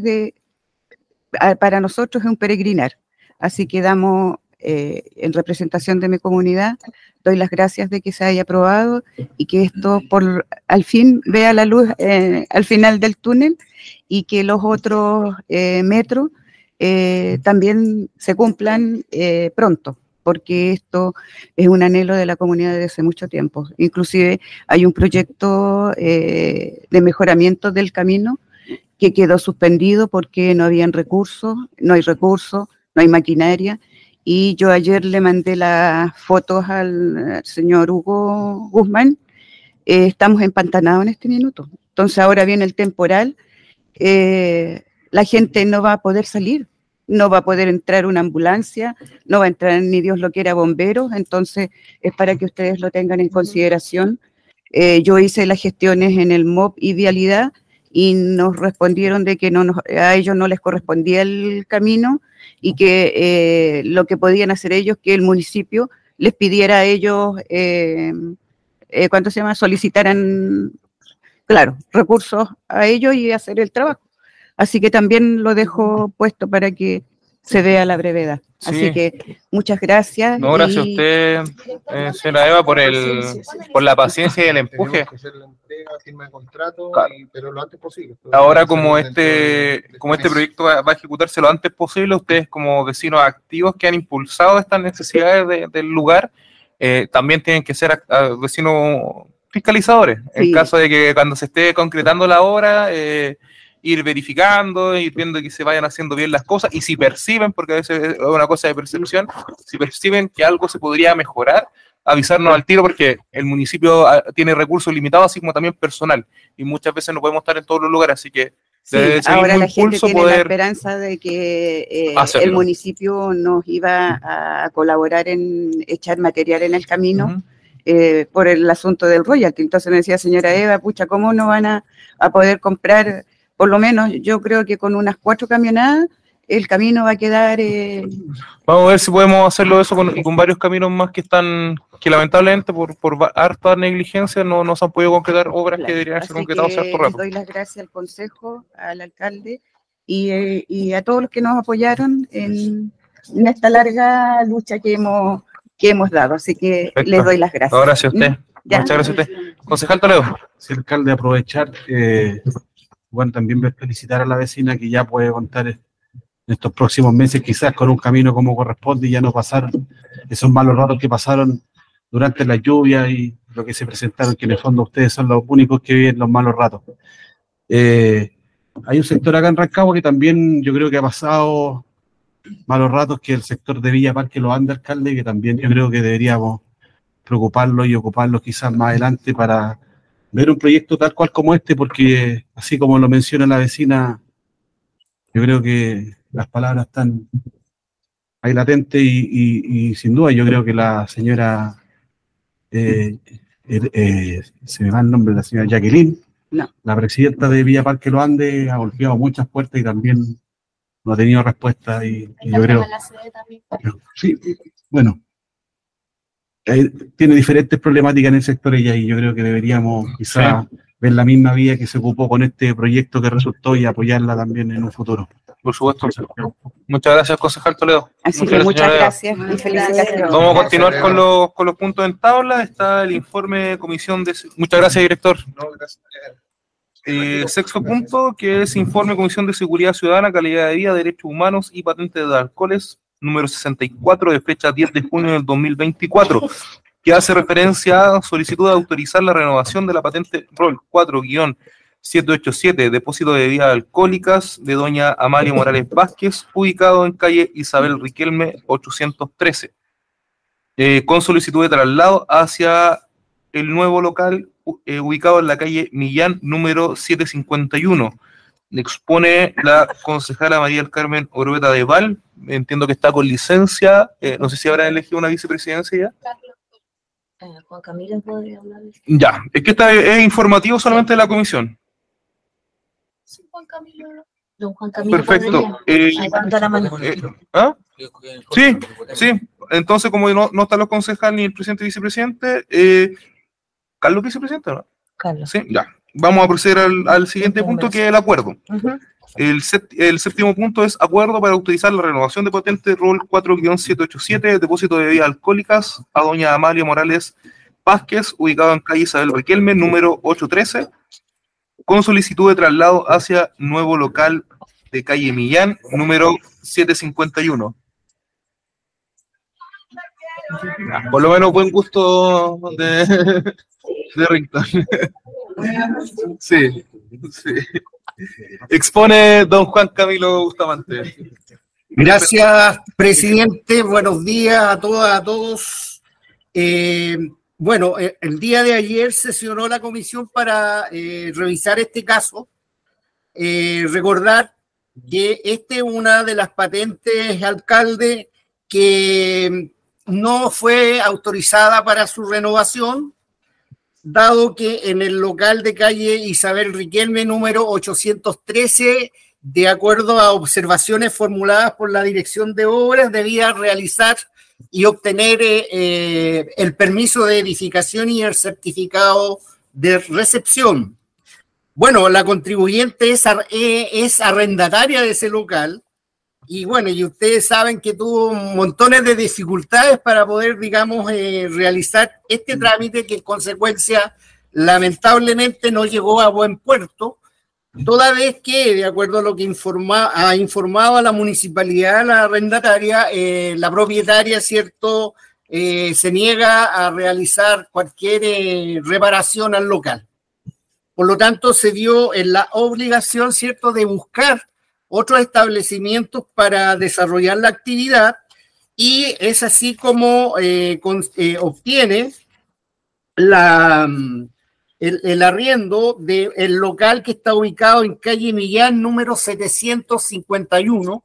para nosotros es un peregrinar. Así que damos, en representación de mi comunidad, doy las gracias de que se haya aprobado y que esto al fin vea la luz al final del túnel, y que los otros metros también se cumplan pronto, porque esto es un anhelo de la comunidad desde hace mucho tiempo. Inclusive hay un proyecto de mejoramiento del camino que quedó suspendido porque no habían recursos, no hay recursos, no hay maquinaria, y yo ayer le mandé las fotos al señor Hugo Guzmán. Estamos empantanados en este minuto. Entonces ahora viene el temporal, la gente no va a poder salir, no va a poder entrar una ambulancia, no va a entrar ni Dios lo quiera bomberos. Entonces es para que ustedes lo tengan en consideración. Yo hice las gestiones en el MOP y Vialidad y nos respondieron de que a ellos no les correspondía el camino, y que lo que podían hacer ellos, que el municipio les pidiera a ellos, ¿cuánto se llama? Solicitaran, claro, recursos a ellos y hacer el trabajo. Así que también lo dejo puesto para que se vea la brevedad. Sí. Así que muchas gracias. No, gracias a usted, señora Eva, por la paciencia y el empuje. Claro. Pero lo antes posible. Ahora, como este proyecto va a ejecutarse lo antes posible, ustedes como vecinos activos que han impulsado estas necesidades del lugar, también tienen que ser vecinos fiscalizadores. En caso de que cuando se esté concretando la obra, ir verificando, ir viendo que se vayan haciendo bien las cosas, y si perciben, porque a veces es una cosa de percepción, si perciben que algo se podría mejorar, avisarnos al tiro, porque el municipio tiene recursos limitados, así como también personal, y muchas veces no podemos estar en todos los lugares, así que sí, ahora la gente tiene la esperanza de que el municipio nos iba a colaborar en echar material en el camino. Por el asunto del royalty. Entonces me decía, señora Eva, pucha, ¿cómo no van a poder comprar? Por lo menos yo creo que con unas 4 camionadas el camino va a quedar... Vamos a ver si podemos hacerlo eso con varios caminos más que lamentablemente por harta negligencia no se han podido concretar obras que deberían ser concretadas cierto rato. Doy las gracias al consejo, al alcalde y a todos los que nos apoyaron en esta larga lucha que hemos dado. Así que perfecto. Les doy las gracias. No, gracias a usted. Muchas gracias a usted. Concejal Toledo. Sí, alcalde, aprovechar... Bueno, también felicitar a la vecina que ya puede contar en estos próximos meses quizás con un camino como corresponde y ya no pasar esos malos ratos que pasaron durante la lluvia y lo que se presentaron, que en el fondo ustedes son los únicos que viven los malos ratos. Hay un sector acá en Rancagua que también yo creo que ha pasado malos ratos, que el sector de Villa Parque lo anda, alcalde, que también yo creo que deberíamos preocuparlo y ocuparlo quizás más adelante para ver un proyecto tal cual como este, porque así como lo menciona la vecina, yo creo que las palabras están ahí latentes y sin duda yo creo que la señora se me va el nombre de la señora Jacqueline, No. la presidenta de Villa Parque Los Andes, ha golpeado muchas puertas y también no ha tenido respuesta. Y yo creo. Sí, bueno. Tiene diferentes problemáticas en el sector ella, y yo creo que deberíamos quizás ver la misma vía que se ocupó con este proyecto que resultó y apoyarla también en un futuro. Por supuesto. Muchas gracias, concejal Toledo. Así que muchas gracias y felicitaciones. Vamos a continuar con los puntos en tabla. Está el informe de comisión de... Muchas gracias, director. Sexto punto, que es informe de Comisión de Seguridad Ciudadana, Calidad de Vida, Derechos Humanos y Patentes de Alcoholes, número 64, de fecha 10 de junio del 2024, que hace referencia a solicitud de autorizar la renovación de la patente ROL 4-787, depósito de bebidas alcohólicas de doña Amalia Morales Vázquez, ubicado en calle Isabel Riquelme 813, con solicitud de traslado hacia el nuevo local ubicado en la calle Millán, número 751. Expone la concejala María del Carmen Orueta de Val. Entiendo que está con licencia. No sé si habrá elegido una vicepresidencia ya. Juan Camilo podría hablar. Ya, es que esta es informativo solamente de la comisión. Sí, Juan Camilo. Don Juan Camilo. Perfecto. Levanta la mano. ¿Ah? Sí, sí. Entonces, como no están los concejales ni el presidente y vicepresidente, ¿Carlos vicepresidente o no? Carlos. Sí, ya. Vamos a proceder al siguiente punto, que es el acuerdo. El séptimo punto es acuerdo para autorizar la renovación de patente ROL 4-787, depósito de bebidas alcohólicas a doña Amalia Morales Vázquez, ubicado en calle Isabel Riquelme, número 813, con solicitud de traslado hacia nuevo local de calle Millán, número 751. Por lo menos buen gusto de Rington. Sí, sí. Expone don Juan Camilo Bustamante. Gracias, presidente. Buenos días a todas, a todos. Bueno, el día de ayer sesionó la comisión para revisar este caso. Recordar que esta es una de las patentes, alcalde, que no fue autorizada para su renovación, dado que en el local de calle Isabel Riquelme, número 813, de acuerdo a observaciones formuladas por la Dirección de Obras, debía realizar y obtener el permiso de edificación y el certificado de recepción. Bueno, la contribuyente es arrendataria de ese local, y bueno, y ustedes saben que tuvo montones de dificultades para poder, digamos, realizar este trámite, que en consecuencia lamentablemente no llegó a buen puerto, toda vez que, de acuerdo a lo que ha informado a la municipalidad, la arrendataria, la propietaria, ¿cierto?, se niega a realizar cualquier reparación al local. Por lo tanto, se vio en la obligación, ¿cierto?, de buscar otros establecimientos para desarrollar la actividad, y es así como obtiene el arriendo del local que está ubicado en calle Millán, número 751.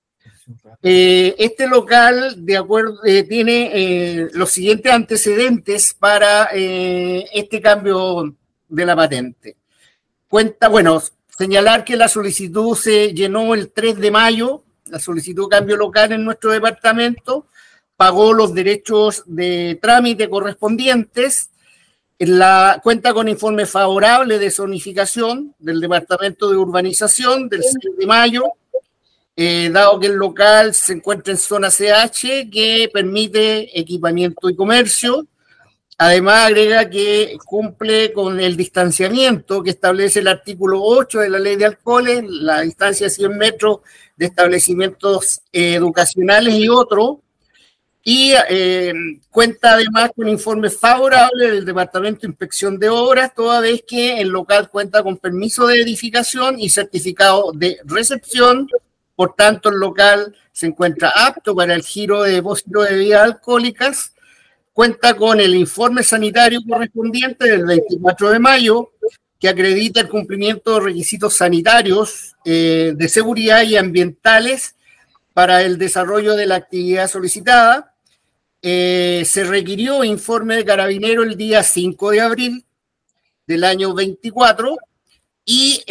Este local, de acuerdo, tiene los siguientes antecedentes para este cambio de la patente. Señalar que la solicitud se llenó el 3 de mayo, la solicitud de cambio local en nuestro departamento, pagó los derechos de trámite correspondientes, cuenta con informe favorable de zonificación del Departamento de Urbanización del 6 de mayo, dado que el local se encuentra en zona CH, que permite equipamiento y comercio. Además, agrega que cumple con el distanciamiento que establece el artículo 8 de la Ley de Alcoholes, la distancia de 100 metros de establecimientos educacionales y otros, y cuenta además con informe favorable del Departamento de Inspección de Obras, toda vez que el local cuenta con permiso de edificación y certificado de recepción. Por tanto, el local se encuentra apto para el giro de depósito de bebidas alcohólicas. Cuenta con el informe sanitario correspondiente del 24 de mayo, que acredita el cumplimiento de requisitos sanitarios, de seguridad y ambientales para el desarrollo de la actividad solicitada. se requirió informe de Carabinero el día 5 de abril del año 24 y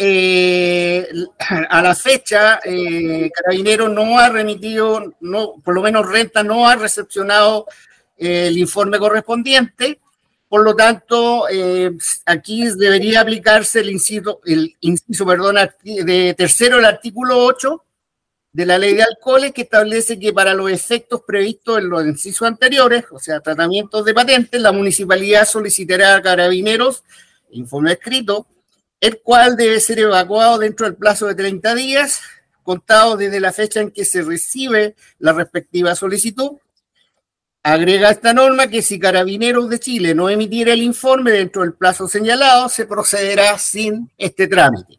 a la fecha Carabinero no ha remitido, por lo menos Renta no ha recepcionado el informe correspondiente. Por lo tanto, aquí debería aplicarse el inciso de tercero del artículo 8 de la Ley de Alcoholes, que establece que para los efectos previstos en los incisos anteriores, o sea, tratamientos de patentes, la municipalidad solicitará a Carabineros informe escrito, el cual debe ser evacuado dentro del plazo de 30 días, contado desde la fecha en que se recibe la respectiva solicitud. Agrega esta norma que si Carabineros de Chile no emitiera el informe dentro del plazo señalado, se procederá sin este trámite.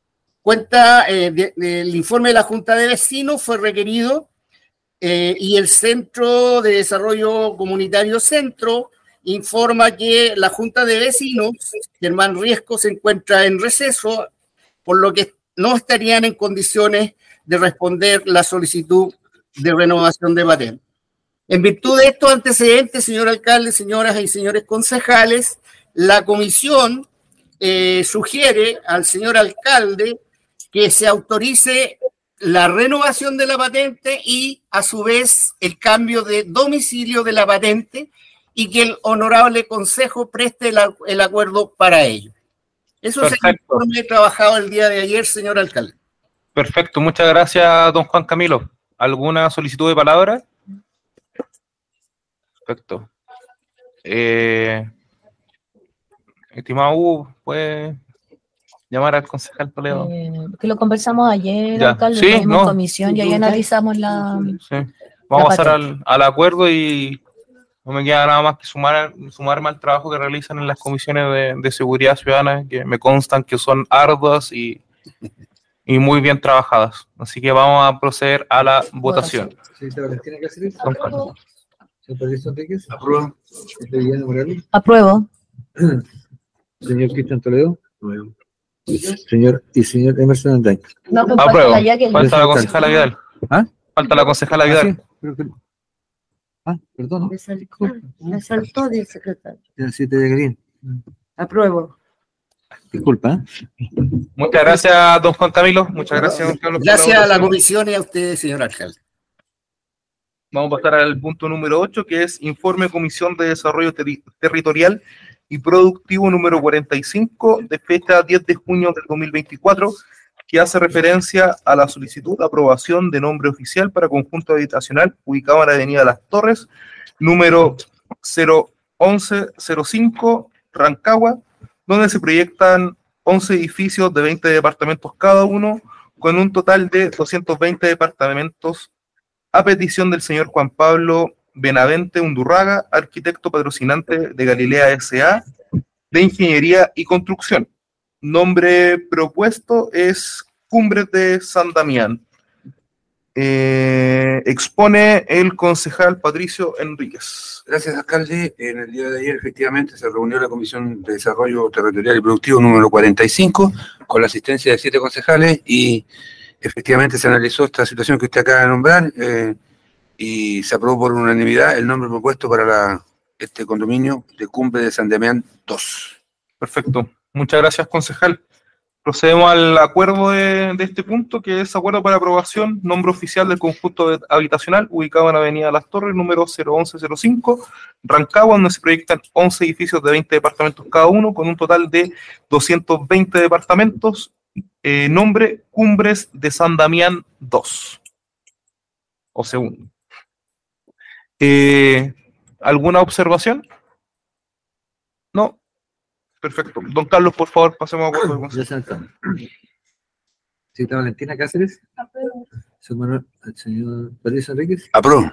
El informe de la Junta de Vecinos fue requerido y el Centro de Desarrollo Comunitario Centro informa que la Junta de Vecinos, Germán Riesco, se encuentra en receso, por lo que no estarían en condiciones de responder la solicitud de renovación de patente. En virtud de estos antecedentes, señor alcalde, señoras y señores concejales, la comisión sugiere al señor alcalde que se autorice la renovación de la patente y, a su vez, el cambio de domicilio de la patente y que el honorable consejo preste el acuerdo para ello. Eso es el informe trabajado el día de ayer, señor alcalde. Perfecto, muchas gracias, don Juan Camilo. ¿Alguna solicitud de palabra? Perfecto. Estimado Hugo, ¿puede llamar al concejal Toledo? Que lo conversamos ayer, Ya. alcalde, Sí, en no. comisión y ahí analizamos la... Sí. Vamos a pasar al acuerdo y no me queda nada más que sumarme al trabajo que realizan en las comisiones de seguridad ciudadana, que me constan que son arduas y muy bien trabajadas. Así que vamos a proceder a la votación. Señora Valentina Cáceres. Don Carlos. Señor Patricio Enríquez. Apruebo. Señor Guillermo Morales. Apruebo. Señor Cristian Toledo. Señor Emerson Andain. No, pues Apruebo. falta la Falta la concejala Vidal. ¿Ah? Falta la concejala Vidal. Perdón. Me saltó del secretario. Sí, te bien. Apruebo. Disculpa. Muchas gracias, don Juan Camilo. Muchas gracias, don Carlos. Gracias a la comisión y a usted, señor alcalde. Vamos a pasar al punto número 8, que es Informe Comisión de Desarrollo Territorial y Productivo número 45, de fecha 10 de junio del 2024, que hace referencia a la solicitud de aprobación de nombre oficial para conjunto habitacional ubicado en la avenida Las Torres, número 01105, Rancagua, donde se proyectan 11 edificios de 20 departamentos cada uno, con un total de 220 departamentos, a petición del señor Juan Pablo Benavente Undurraga, arquitecto patrocinante de Galilea S.A. de Ingeniería y Construcción. Nombre propuesto es Cumbres de San Damián. Expone el concejal Patricio Enríquez. Gracias, alcalde. En el día de ayer, efectivamente, se reunió la Comisión de Desarrollo Territorial y Productivo número 45, con la asistencia de 7 concejales, y efectivamente se analizó esta situación que usted acaba de nombrar, y se aprobó por unanimidad el nombre propuesto para este condominio de Cumbre de San Damián 2. Perfecto. Muchas gracias, concejal. Procedemos al acuerdo de este punto, que es acuerdo para aprobación, nombre oficial del conjunto habitacional ubicado en la avenida Las Torres, número 01105, Rancagua, donde se proyectan 11 edificios de 20 departamentos cada uno, con un total de 220 departamentos. Nombre Cumbres de San Damián 2. O segundo. ¿Alguna observación? No. Perfecto. Don Carlos, por favor, pasemos a acuerdo. Señora Valentina Cáceres. Señor Patricio Enríquez. Apruebo.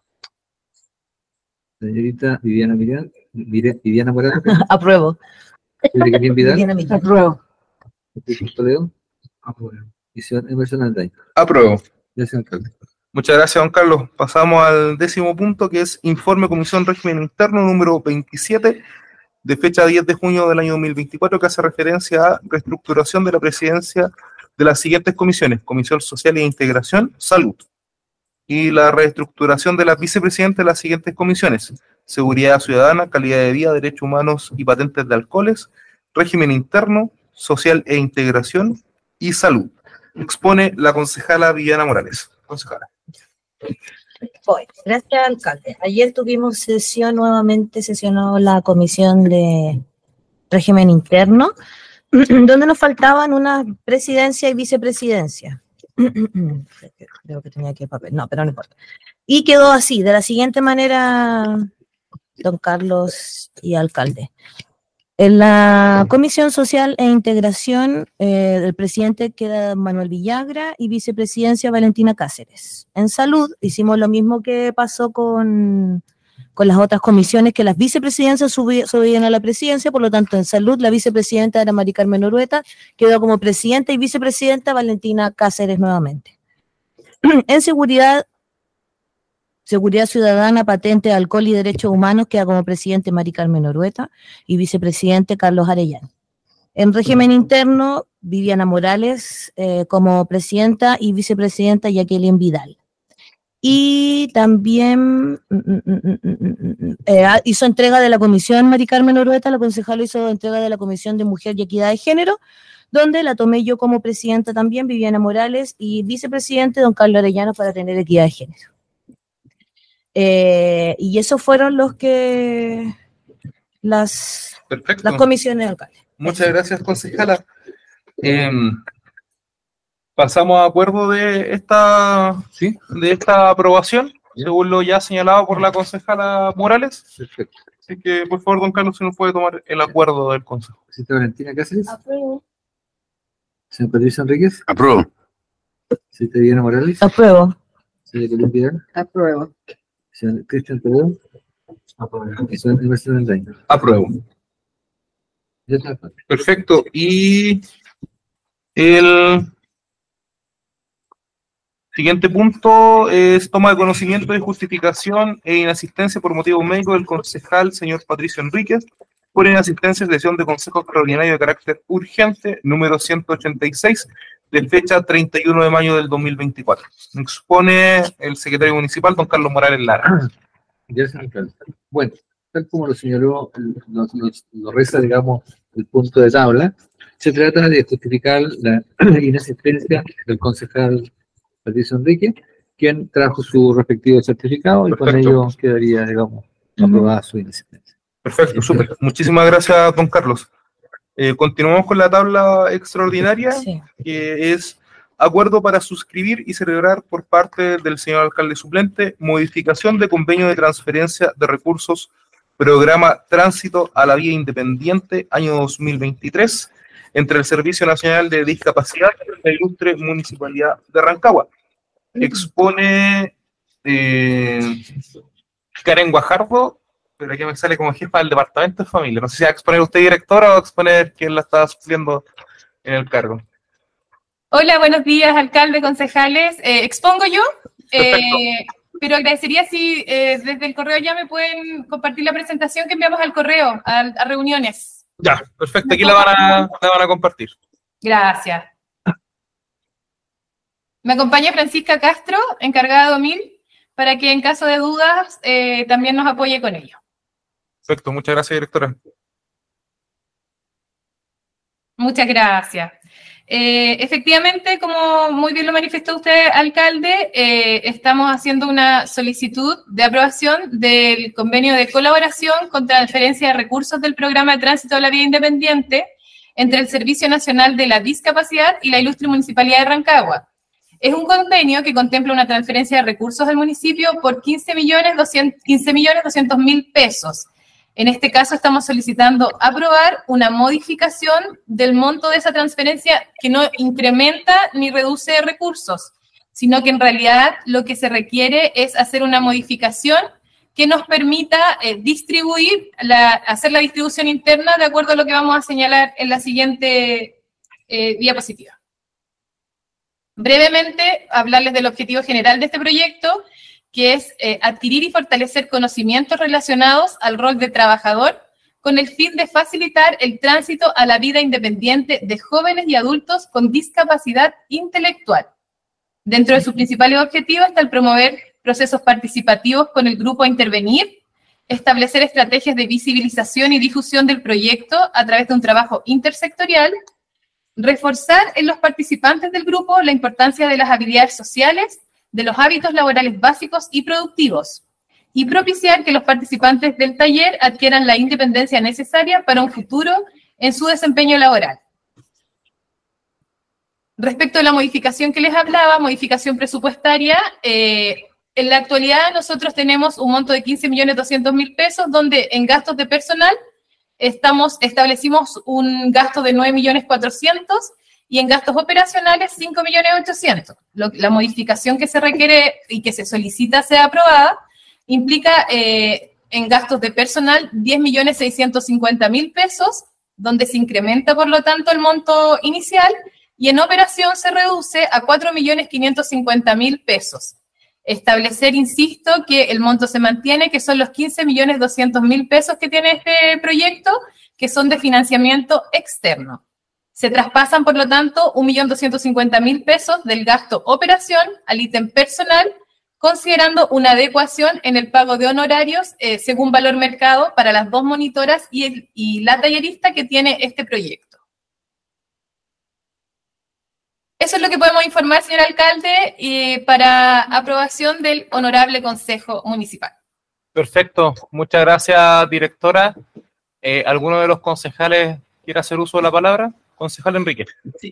Señorita Viviana Morales. Apruebo. Señorita Vidal. Apruebo. Toledo. Apruebo. Y señor Emerson Andain. Apruebo. Gracias, alcalde. Muchas gracias, don Carlos. Pasamos al 10º punto, que es Informe Comisión Régimen Interno número 27, de fecha 10 de junio del año 2024, que hace referencia a reestructuración de la presidencia de las siguientes comisiones: Comisión Social e Integración, Salud. y la reestructuración de las vicepresidentas de las siguientes comisiones: Seguridad Ciudadana, Calidad de Vida, Derechos Humanos y Patentes de Alcoholes, Régimen Interno, Social e Integración y Salud. Expone la concejala Viviana Morales. Concejala. Gracias, alcalde. Ayer tuvimos sesión, nuevamente sesionó la comisión de régimen interno, donde nos faltaban una presidencia y vicepresidencia. Creo que tenía aquí papel, no, pero no importa. Y quedó así, de la siguiente manera, don Carlos y alcalde. En la Comisión Social e Integración, el presidente queda Manuel Villagra y vicepresidencia Valentina Cáceres. En Salud hicimos lo mismo que pasó con las otras comisiones, que las vicepresidencias subían a la presidencia, por lo tanto en Salud la vicepresidenta era Mari Carmen Orueta, quedó como presidenta y vicepresidenta Valentina Cáceres nuevamente. En Seguridad Ciudadana, Patente, Alcohol y Derechos Humanos queda como presidente Mari Carmen Orueta y vicepresidente Carlos Arellano. En régimen interno, Viviana Morales como presidenta y vicepresidenta Jacqueline Vidal. Y también hizo entrega de la comisión Mari Carmen Orueta, la concejala hizo entrega de la Comisión de Mujer y Equidad de Género, donde la tomé yo como presidenta también, Viviana Morales, y vicepresidente don Carlos Arellano para tener equidad de género. Y esos fueron las comisiones de alcalde. Muchas gracias, concejala. Pasamos a acuerdo de esta aprobación, según lo ya señalado por la concejala Morales. Perfecto. Así que, por favor, don Carlos, si nos puede tomar el acuerdo del consejo. Señora Valentina Cáceres. Apruebo. Señor Patricio Enríquez. Apruebo. Señora Viviana Morales. Apruebo. Señora Jacqueline Vidal. Apruebo. Señor Cristian Toledo. Apruebo. Señor Emerson Aldaña. Apruebo. Ya está. Perfecto. Y el siguiente punto es toma de conocimiento de justificación e inasistencia por motivos médicos del concejal señor Patricio Enríquez por inasistencia en sesión de Consejo Extraordinario de carácter urgente número 186 de fecha 31 de mayo del 2024. Expone el secretario municipal, don Carlos Morales Lara. Gracias, alcalde. Bueno, tal como lo señaló, lo reza, digamos, el punto de tabla, se trata de justificar la inasistencia del concejal Patricio Enrique, quien trajo su respectivo certificado. Perfecto. Y con ello quedaría, digamos, aprobada su inasistencia. Perfecto, súper. Muchísimas gracias, don Carlos. Continuamos con la tabla extraordinaria, sí, que es acuerdo para suscribir y celebrar por parte del señor alcalde suplente modificación de convenio de transferencia de recursos programa Tránsito a la Vía Independiente año 2023 entre el Servicio Nacional de Discapacidad y la ilustre Municipalidad de Rancagua. Expone Karen Guajardo, pero aquí me sale como jefa del Departamento de Familia. No sé si va a exponer usted, directora, o va a exponer quién la está supliendo en el cargo. Hola, buenos días, alcalde, concejales. Expongo yo, pero agradecería si desde el correo ya me pueden compartir la presentación que enviamos al correo, a reuniones. Ya, perfecto, aquí la van a compartir. Gracias. Me acompaña Francisca Castro, encargada de DOMIL, para que en caso de dudas también nos apoye con ello. Perfecto, muchas gracias, directora. Muchas gracias. Efectivamente, como muy bien lo manifestó usted, alcalde, estamos haciendo una solicitud de aprobación del convenio de colaboración con transferencia de recursos del programa de tránsito a la vía independiente entre el Servicio Nacional de la Discapacidad y la ilustre Municipalidad de Rancagua. Es un convenio que contempla una transferencia de recursos al municipio por 15.200.000 pesos. En este caso estamos solicitando aprobar una modificación del monto de esa transferencia que no incrementa ni reduce recursos, sino que en realidad lo que se requiere es hacer una modificación que nos permita hacer la distribución interna de acuerdo a lo que vamos a señalar en la siguiente diapositiva. Brevemente, hablarles del objetivo general de este proyecto, que es adquirir y fortalecer conocimientos relacionados al rol de trabajador con el fin de facilitar el tránsito a la vida independiente de jóvenes y adultos con discapacidad intelectual. Dentro de sus principales objetivos está el promover procesos participativos con el grupo a intervenir, establecer estrategias de visibilización y difusión del proyecto a través de un trabajo intersectorial, reforzar en los participantes del grupo la importancia de las habilidades sociales, de los hábitos laborales básicos y productivos, y propiciar que los participantes del taller adquieran la independencia necesaria para un futuro en su desempeño laboral. Respecto a la modificación que les hablaba, modificación presupuestaria, en la actualidad nosotros tenemos un monto de 15.200.000 pesos, donde en gastos de personal establecimos un gasto de 9.400.000 y en gastos operacionales 5.800.000. La modificación que se requiere y que se solicita sea aprobada implica en gastos de personal 10.650.000 pesos, donde se incrementa por lo tanto el monto inicial, y en operación se reduce a 4.550.000 pesos. Establecer, insisto, que el monto se mantiene, que son los 15.200.000 pesos que tiene este proyecto, que son de financiamiento externo. Se traspasan, por lo tanto, 1.250.000 pesos del gasto operación al ítem personal, considerando una adecuación en el pago de honorarios según valor mercado para las dos monitoras y la tallerista que tiene este proyecto. Eso es lo que podemos informar, señor alcalde, para aprobación del Honorable Consejo Municipal. Perfecto, muchas gracias, directora. ¿Alguno de los concejales quiere hacer uso de la palabra? Concejal Enrique. Sí,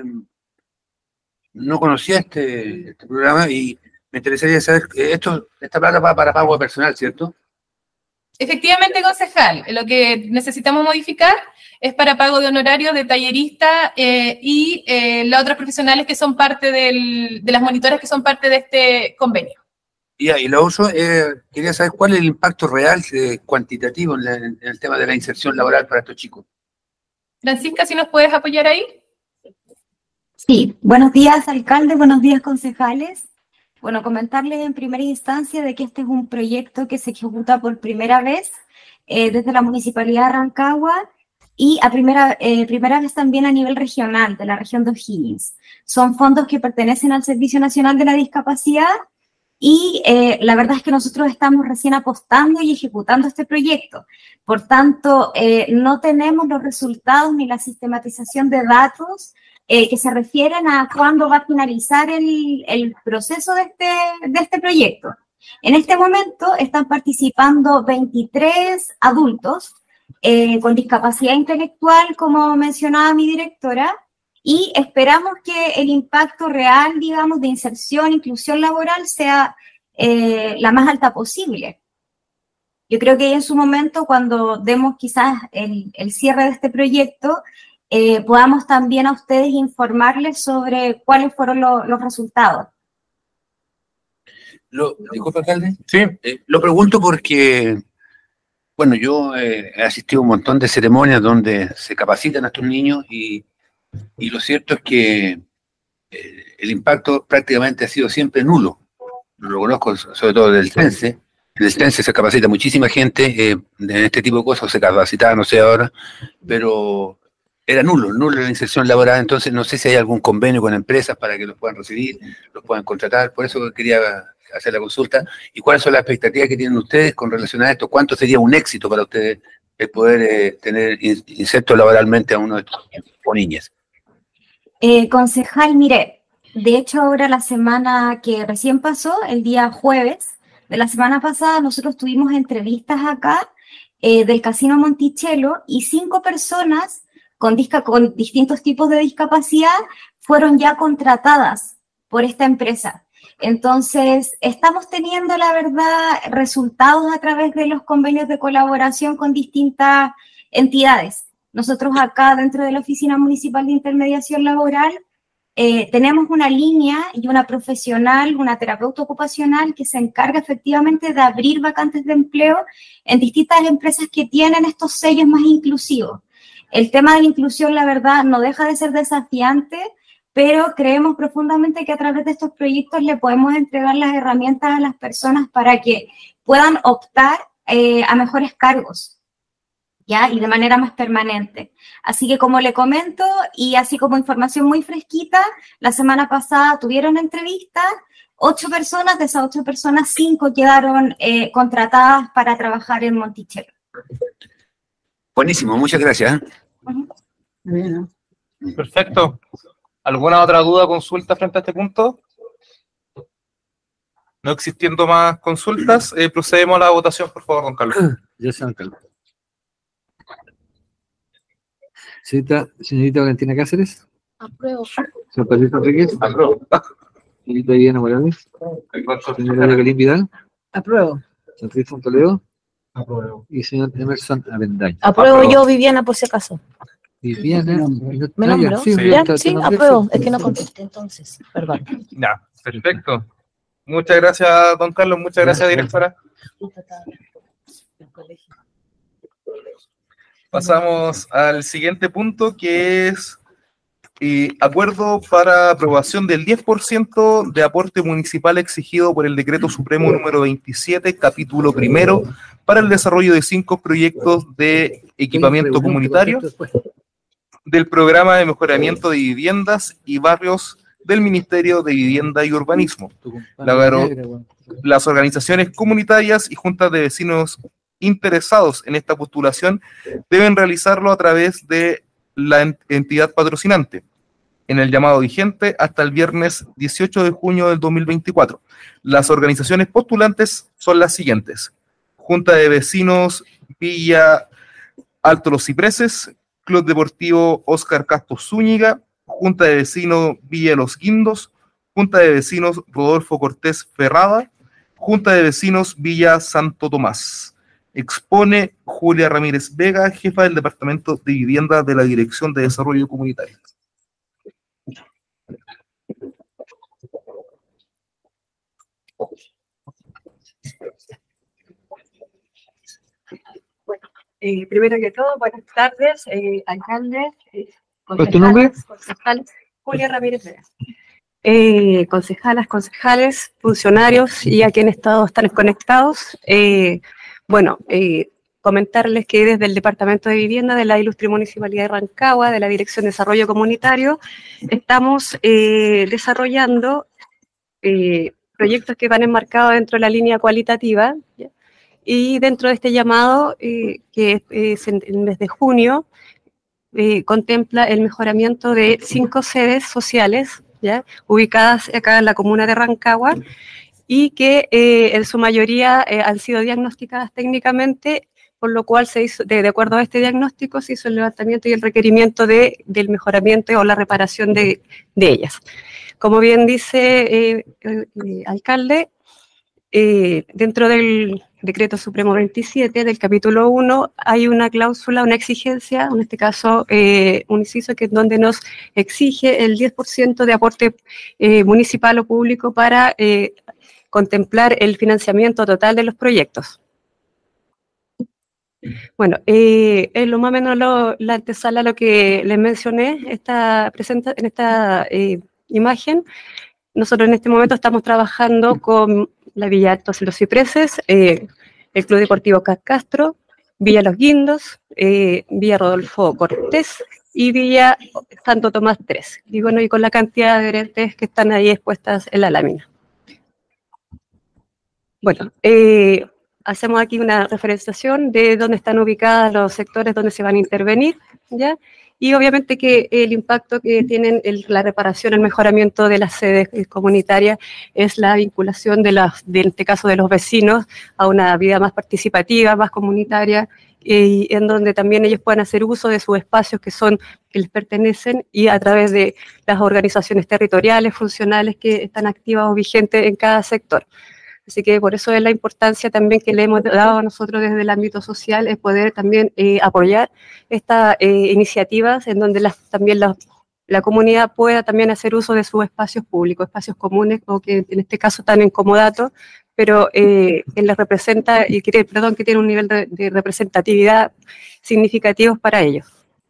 no conocía este programa y me interesaría saber, esta plata va para pago de personal, ¿cierto? Efectivamente, concejal, lo que necesitamos modificar es para pago de honorarios de tallerista y las otras profesionales que son parte de las monitoras que son parte de este convenio. Y lo uso, quería saber cuál es el impacto real, cuantitativo en el tema de la inserción laboral para estos chicos. Francisca, si nos puedes apoyar ahí. Sí, buenos días, alcalde, buenos días, concejales. Bueno, comentarles en primera instancia de que este es un proyecto que se ejecuta por primera vez desde la Municipalidad de Rancagua y primera vez también a nivel regional, de la región de O'Higgins. Son fondos que pertenecen al Servicio Nacional de la Discapacidad y la verdad es que nosotros estamos recién apostando y ejecutando este proyecto. Por tanto, no tenemos los resultados ni la sistematización de datos que se refieren a cuándo va a finalizar el proceso de este proyecto. En este momento están participando 23 adultos con discapacidad intelectual, como mencionaba mi directora, y esperamos que el impacto real, digamos, de inserción, inclusión laboral sea la más alta posible. Yo creo que en su momento, cuando demos quizás el cierre de este proyecto, podamos también a ustedes informarles sobre cuáles fueron los resultados. Disculpa, alcalde. Sí. Lo pregunto porque, bueno, yo he asistido a un montón de ceremonias donde se capacitan a estos niños y lo cierto es que el impacto prácticamente ha sido siempre nulo. Lo conozco sobre todo del CENSE. En el CENSE se capacita muchísima gente en este tipo de cosas, o se capacitaba, no sé ahora, pero era nulo la inserción laboral. Entonces no sé si hay algún convenio con empresas para que los puedan recibir, los puedan contratar. Por eso quería hacer la consulta. ¿Y cuáles son las expectativas que tienen ustedes con relación a esto? ¿Cuánto sería un éxito para ustedes el poder tener inserto laboralmente a uno de estos niños? Concejal, mire, de hecho ahora la semana que recién pasó, el día jueves de la semana pasada, nosotros tuvimos entrevistas acá del Casino Monticello y 5 personas con distintos tipos de discapacidad fueron ya contratadas por esta empresa. Entonces, estamos teniendo, la verdad, resultados a través de los convenios de colaboración con distintas entidades. Nosotros acá, dentro de la Oficina Municipal de Intermediación Laboral, tenemos una línea y una profesional, una terapeuta ocupacional que se encarga efectivamente de abrir vacantes de empleo en distintas empresas que tienen estos sellos más inclusivos. El tema de la inclusión, la verdad, no deja de ser desafiante, pero creemos profundamente que a través de estos proyectos le podemos entregar las herramientas a las personas para que puedan optar a mejores cargos. ¿ya? Y de manera más permanente. Así que como le comento, y así como información muy fresquita, la semana pasada tuvieron entrevistas, 8 personas, de esas 8 personas, 5 quedaron contratadas para trabajar en Monticello. Buenísimo, muchas gracias. Perfecto. ¿Alguna otra duda o consulta frente a este punto? No existiendo más consultas, procedemos a la votación, por favor, don Carlos. Ya se don Carlos. Señorita Valentina Cáceres. Apruebo. Señor Patricio Enríquez. Apruebo. Señorita Diana Morales. Señora Jacqueline Vidal. Apruebo. Señor Cristian Toledo. Apruebo. Y señor Emerson Avendaño. Apruebo yo, Viviana, por si acaso. Viviana. ¿Me nombro? Sí, Sí, apruebo. Es que no contesté entonces. Perdón. Ya, perfecto. Muchas gracias, don Carlos. Muchas gracias, directora. Pasamos al siguiente punto, que es acuerdo para aprobación del 10% de aporte municipal exigido por el Decreto Supremo número 27, capítulo primero, para el desarrollo de 5 proyectos de equipamiento comunitario del Programa de Mejoramiento de Viviendas y Barrios del Ministerio de Vivienda y Urbanismo. Las organizaciones comunitarias y juntas de vecinos interesados en esta postulación deben realizarlo a través de la entidad patrocinante, en el llamado vigente hasta el viernes 18 de junio del 2024. Las organizaciones postulantes son las siguientes: Junta de Vecinos Villa Alto Los Cipreses, Club Deportivo Óscar Castro Zúñiga, Junta de Vecinos Villa Los Guindos, Junta de Vecinos Rodolfo Cortés Ferrada, Junta de Vecinos Villa Santo Tomás. Expone Julia Ramírez Vega, jefa del Departamento de Vivienda de la Dirección de Desarrollo Comunitario. Primero que todo, buenas tardes, alcalde, ¿Cuál es tu nombre? concejales, Julia Ramírez Vega. Concejalas, concejales, funcionarios y a quienes todos están conectados. Comentarles que desde el Departamento de Vivienda de la Ilustre Municipalidad de Rancagua, de la Dirección de Desarrollo Comunitario, estamos desarrollando proyectos que van enmarcados dentro de la línea cualitativa, ¿ya? Y dentro de este llamado, que es en el mes de junio, contempla el mejoramiento de 5 sedes sociales, ¿ya? Ubicadas acá en la comuna de Rancagua, y que en su mayoría han sido diagnosticadas técnicamente, por lo cual se hizo, de acuerdo a este diagnóstico, se hizo el levantamiento y el requerimiento del mejoramiento o la reparación de ellas. Como bien dice alcalde, dentro del Decreto Supremo 27, del capítulo 1, hay una cláusula, una exigencia, en este caso un inciso que es donde nos exige el 10% de aporte municipal o público para contemplar el financiamiento total de los proyectos. Bueno, es lo más o menos la antesala a lo que les mencioné en esta imagen. Nosotros en este momento estamos trabajando con la Villa Alto Los Cipreses, el Club Deportivo Castro, Villa Los Guindos, Villa Rodolfo Cortés y Villa Santo Tomás 3. Y bueno, y con la cantidad de adherentes que están ahí expuestas en la lámina. Bueno, hacemos aquí una referenciación de dónde están ubicados los sectores donde se van a intervenir, ¿ya? Y obviamente que el impacto que tienen la reparación, el mejoramiento de las sedes comunitarias es la vinculación en este caso de los vecinos a una vida más participativa, más comunitaria, y en donde también ellos puedan hacer uso de sus espacios que les pertenecen y a través de las organizaciones territoriales, funcionales que están activas o vigentes en cada sector. Así que por eso es la importancia también que le hemos dado a nosotros desde el ámbito social, es poder también apoyar estas iniciativas en donde también la comunidad pueda también hacer uso de sus espacios públicos, espacios comunes, o que en este caso están en comodato, pero que les representa, que tiene un nivel de representatividad significativo para ellos.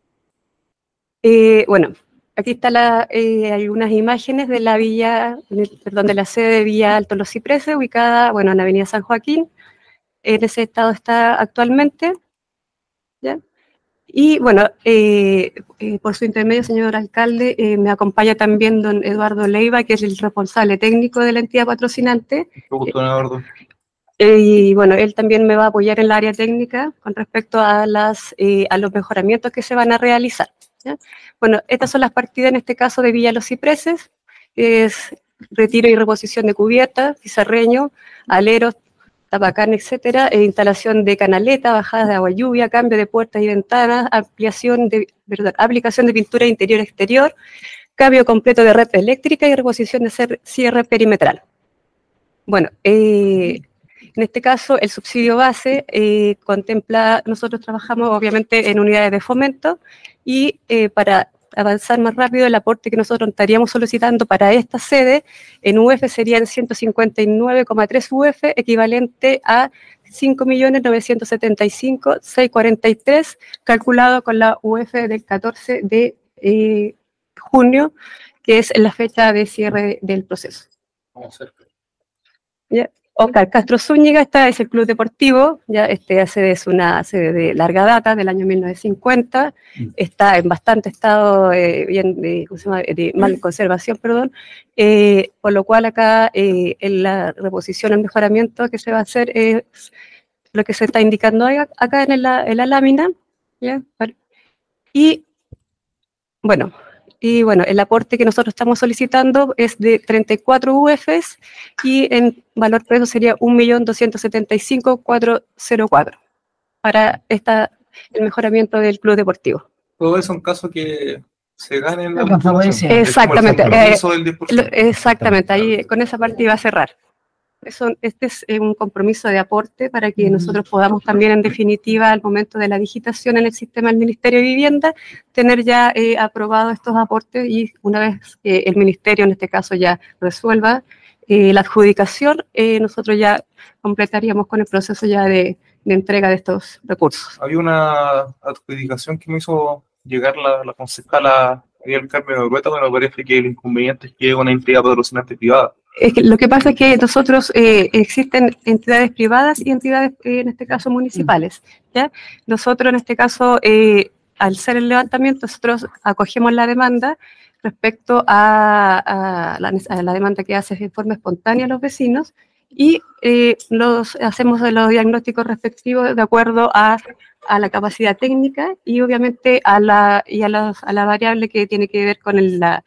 Bueno, aquí están algunas imágenes de la de la sede de Villa Alto Los Cipreses, ubicada, bueno, en la avenida San Joaquín. En ese estado está actualmente, ¿ya? Y bueno, por su intermedio, señor alcalde, me acompaña también don Eduardo Leiva, que es el responsable técnico de la entidad patrocinante. Mucho gusto, Eduardo. Y bueno, él también me va a apoyar en la área técnica con respecto a los mejoramientos que se van a realizar, ¿ya? Bueno, estas son las partidas en este caso de Villa Los Cipreses, es retiro y reposición de cubiertas, pizarreño, aleros, tapacarne, etcétera, instalación de canaleta, bajadas de agua lluvia, cambio de puertas y ventanas, aplicación de pintura interior-exterior, cambio completo de red eléctrica y reposición de cierre perimetral. Bueno, en este caso, el subsidio base contempla, nosotros trabajamos obviamente en unidades de fomento y para avanzar más rápido, el aporte que nosotros estaríamos solicitando para esta sede en UF serían 159,3 UF, equivalente a 5.975.643, calculado con la UF del 14 de junio, que es la fecha de cierre del proceso. ¿Ya? Oscar Castro Zúñiga, esta es el club deportivo, ya sede es una sede de larga data, del año 1950, está en bastante estado de mal conservación, perdón, por lo cual acá en la reposición, el mejoramiento que se va a hacer es lo que se está indicando acá en la lámina, ¿ya? Y bueno, el aporte que nosotros estamos solicitando es de 34 UFs y en valor peso sería 1.275.404 para el mejoramiento del club deportivo. Todo eso en caso que se gane en la exactamente, exactamente, ahí con esa parte iba a cerrar. Este es un compromiso de aporte para que nosotros podamos también, en definitiva, al momento de la digitación en el sistema del Ministerio de Vivienda, tener ya aprobados estos aportes y una vez que el Ministerio, en este caso, ya resuelva la adjudicación, nosotros ya completaríamos con el proceso ya de entrega de estos recursos. Había una adjudicación que me hizo llegar la concejala Ariel Carmen Orrueta, pero me parece que el inconveniente es que es una entidad patrocinante privada. Es que lo que pasa es que nosotros existen entidades privadas y entidades, en este caso, municipales, ¿ya? Nosotros, en este caso, al ser el levantamiento, nosotros acogemos la demanda respecto a la demanda que hace de forma espontánea a los vecinos y hacemos los diagnósticos respectivos de acuerdo a la capacidad técnica y, obviamente, a la variable que tiene que ver con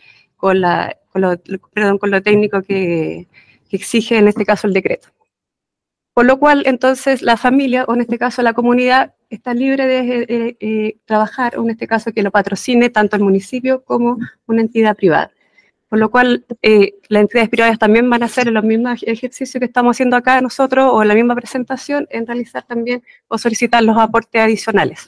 lo técnico que exige en este caso el decreto. Por lo cual, entonces, la familia, o en este caso la comunidad, está libre de trabajar, o en este caso que lo patrocine tanto el municipio como una entidad privada. Por lo cual, las entidades privadas también van a hacer los mismos ejercicios que estamos haciendo acá nosotros, o en la misma presentación, en realizar también o solicitar los aportes adicionales.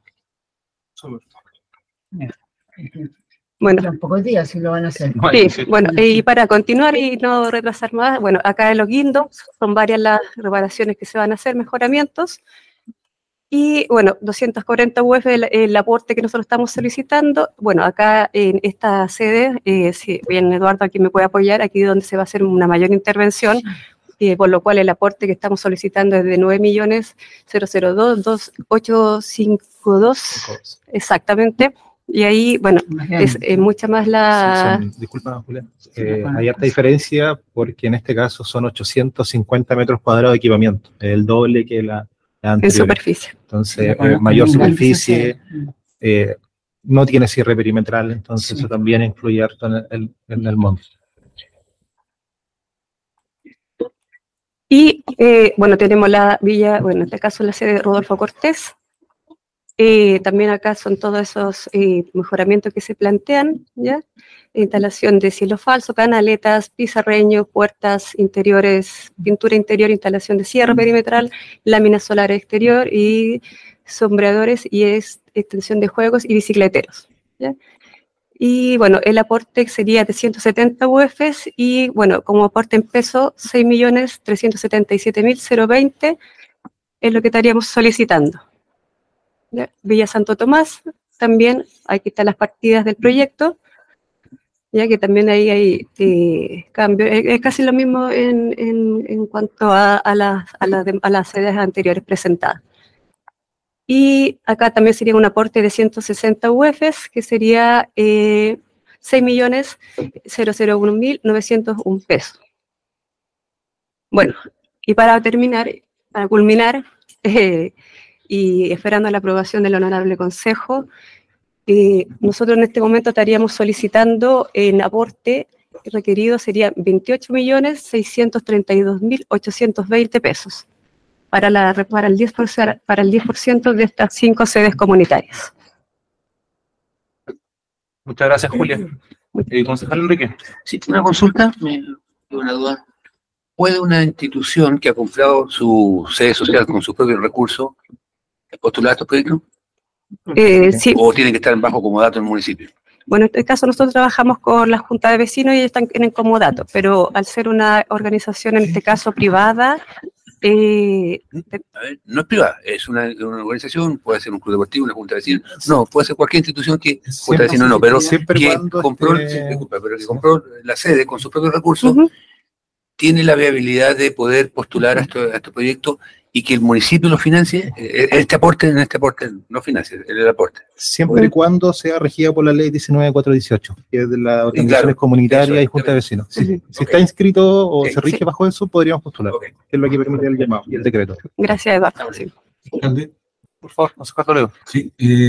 Bueno, en pocos días sí lo van a hacer. Sí, bueno, y para continuar y no retrasar más, bueno, acá en los guindos son varias las reparaciones que se van a hacer, mejoramientos, y bueno, 240 UF el aporte que nosotros estamos solicitando. Bueno, acá en esta sede, si bien Eduardo aquí me puede apoyar, aquí es donde se va a hacer una mayor intervención, por lo cual el aporte que estamos solicitando es de 9.002.852, exactamente. Y ahí, bueno, es mucha más la... Disculpa, Julia. Hay harta diferencia porque en este caso son 850 metros cuadrados de equipamiento, el doble que la anterior. En superficie. Entonces, mayor superficie, no tiene cierre perimetral, entonces eso también influye harto en el monto. Y, bueno, tenemos la villa, bueno, en este caso la sede de Rodolfo Cortés. También acá son todos esos mejoramientos que se plantean, ¿ya? Instalación de cielo falso, canaletas, pizarreños, puertas interiores, pintura interior, instalación de cierre perimetral, lámina solar exterior y sombreadores y extensión de juegos y bicicleteros, ¿ya? Y bueno, el aporte sería de 170 UFs y bueno, como aporte en peso, 6.377.020 es lo que estaríamos solicitando. ¿Ya? Villa Santo Tomás, también aquí están las partidas del proyecto, ya que también ahí hay cambios, es casi lo mismo en cuanto a las sedes anteriores presentadas. Y acá también sería un aporte de 160 UFs, que sería 6.001.901 pesos. Bueno, y para terminar, para culminar, y esperando la aprobación del Honorable Consejo, nosotros en este momento estaríamos solicitando en aporte requerido sería 28.632.820 pesos para el 10% de estas 5 sedes comunitarias. Muchas gracias, Julia. Concejal Enrique. Sí, una consulta, una duda. ¿Puede una institución que ha comprado su sede social con sus propios recursos postular a estos proyectos? Sí. ¿O tiene que estar bajo comodato en el municipio? Bueno, en este caso nosotros trabajamos con la Junta de Vecinos y ellos están en comodato, pero al ser una organización, en este caso privada... A ver, no es privada, es una organización, puede ser un club deportivo, una junta de vecinos, no, puede ser cualquier institución que, junta de vecinos no, pero que compró, pero que compró la sede con sus propios recursos, tiene la viabilidad de poder postular a estos proyectos y que el municipio lo financie. Este aporte no financia, el aporte. Siempre y cuando sea regida por la ley 19.418, que es de las organizaciones comunitarias y junta de vecinos. Si está inscrito o se rige bajo eso, podríamos postular, que es lo que permite el llamado y el decreto. Gracias, Eduardo. Sí. Alcalde, por favor, concejal Toledo. Sí,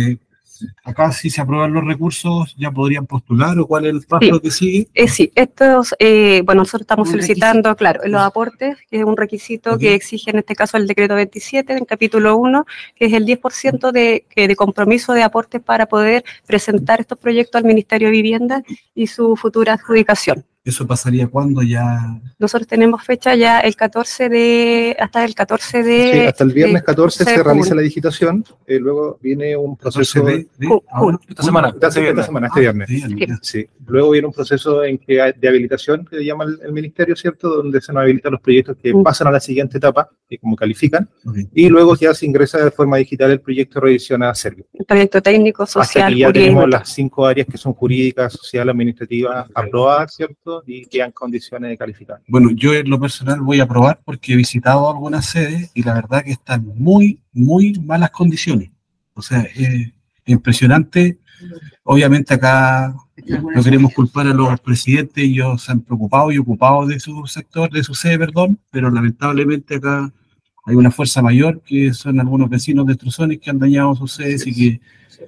acá si se aprueban los recursos, ¿ya podrían postular o cuál es el paso que sigue? Sí, estos, bueno, nosotros estamos solicitando, claro, los aportes, que es un requisito que exige en este caso el decreto 27, en capítulo 1, que es el 10% de compromiso de aportes para poder presentar estos proyectos al Ministerio de Vivienda y su futura adjudicación. ¿Eso pasaría cuando ya...? Nosotros tenemos fecha ya hasta el 14 de... Sí, hasta el viernes 14 se realiza la digitación, luego viene un proceso... Esta semana, este viernes. Sí. Luego viene un proceso de habilitación, que llama el Ministerio, ¿cierto?, donde se nos habilitan los proyectos que pasan a la siguiente etapa, que como califican, y luego ya se ingresa de forma digital el proyecto de revisión a Servio. El proyecto técnico, social, hasta que ya tenemos las 5 áreas que son jurídicas, social, administrativa, aprobadas, ¿cierto?, y quedan condiciones de calificar. Bueno, yo en lo personal voy a aprobar porque he visitado algunas sedes y la verdad que están muy malas condiciones. O sea, es impresionante. Obviamente acá no queremos culpar a los presidentes, ellos se han preocupado y ocupado de su sector, de su sede, perdón, pero lamentablemente acá hay una fuerza mayor que son algunos vecinos de Estruzones que han dañado sus sedes y que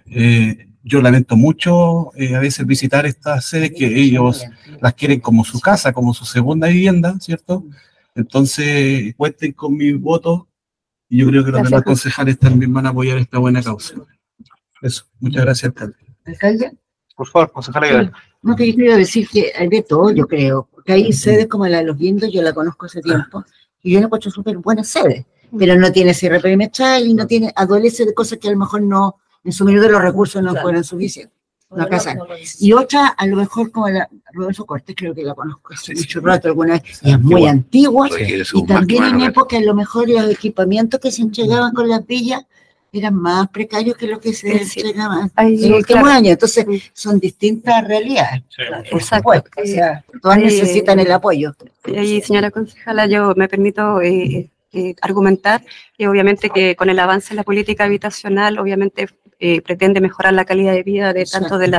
yo lamento mucho a veces visitar estas sedes que ellos las quieren como su casa, como su segunda vivienda, ¿cierto? Entonces, cuenten con mi voto y yo creo que los demás concejales también van a apoyar esta buena causa. Eso, muchas gracias, alcalde. ¿Alcalde? Por favor, concejal. No, que yo quiero decir que hay de todo, yo creo, porque hay sedes como la de Los Guindos, yo la conozco hace tiempo, y yo la encuentro súper buena sede, pero no tiene CRP Mechal y no tiene, adolece de cosas que a lo mejor no, en su minuto los recursos no fueron suficientes. No casan. Y otra, a lo mejor como la Rodolfo Cortés, creo que la conozco hace mucho rato alguna vez, y es muy antigua, y también en época a lo mejor los equipamientos que se entregaban con las villas eran más precarios que los que se entregaban en los últimos años. Entonces, son distintas realidades. Por supuesto. O sea, todas necesitan el apoyo. Y señora concejala, yo me permito argumentar que obviamente que con el avance en la política habitacional, obviamente pretende mejorar la calidad de vida de tanto de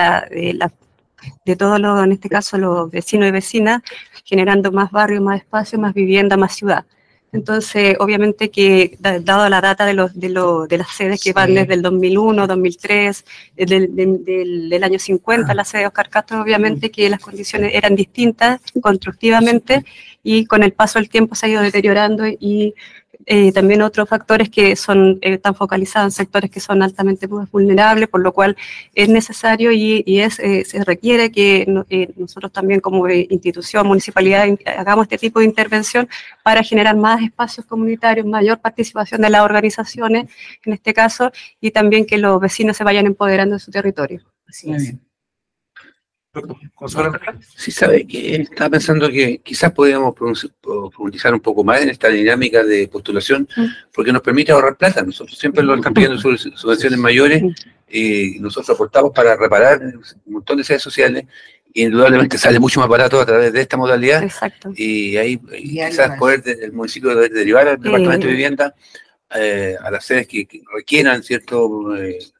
todos los, en este caso, los vecinos y vecinas, generando más barrios, más espacio, más vivienda, más ciudad. Entonces, obviamente que, dado la data de las sedes que van desde el 2001, 2003, del año 50, la sede de Oscar Castro, obviamente que las condiciones eran distintas constructivamente y con el paso del tiempo se ha ido deteriorando y también otros factores que están focalizados en sectores que son altamente vulnerables, por lo cual es necesario se requiere que nosotros también como institución, municipalidad, hagamos este tipo de intervención para generar más espacios comunitarios, mayor participación de las organizaciones, en este caso, y también que los vecinos se vayan empoderando de su territorio. Así es. Sí, sabe que estaba pensando que quizás podríamos profundizar un poco más en esta dinámica de postulación, porque nos permite ahorrar plata. Nosotros siempre lo están pidiendo subvenciones mayores y nosotros aportamos para reparar un montón de sedes sociales. Indudablemente sale mucho más barato a través de esta modalidad. Exacto. Y ahí quizás poder el municipio derivar al departamento de vivienda a las sedes que requieran, ¿cierto?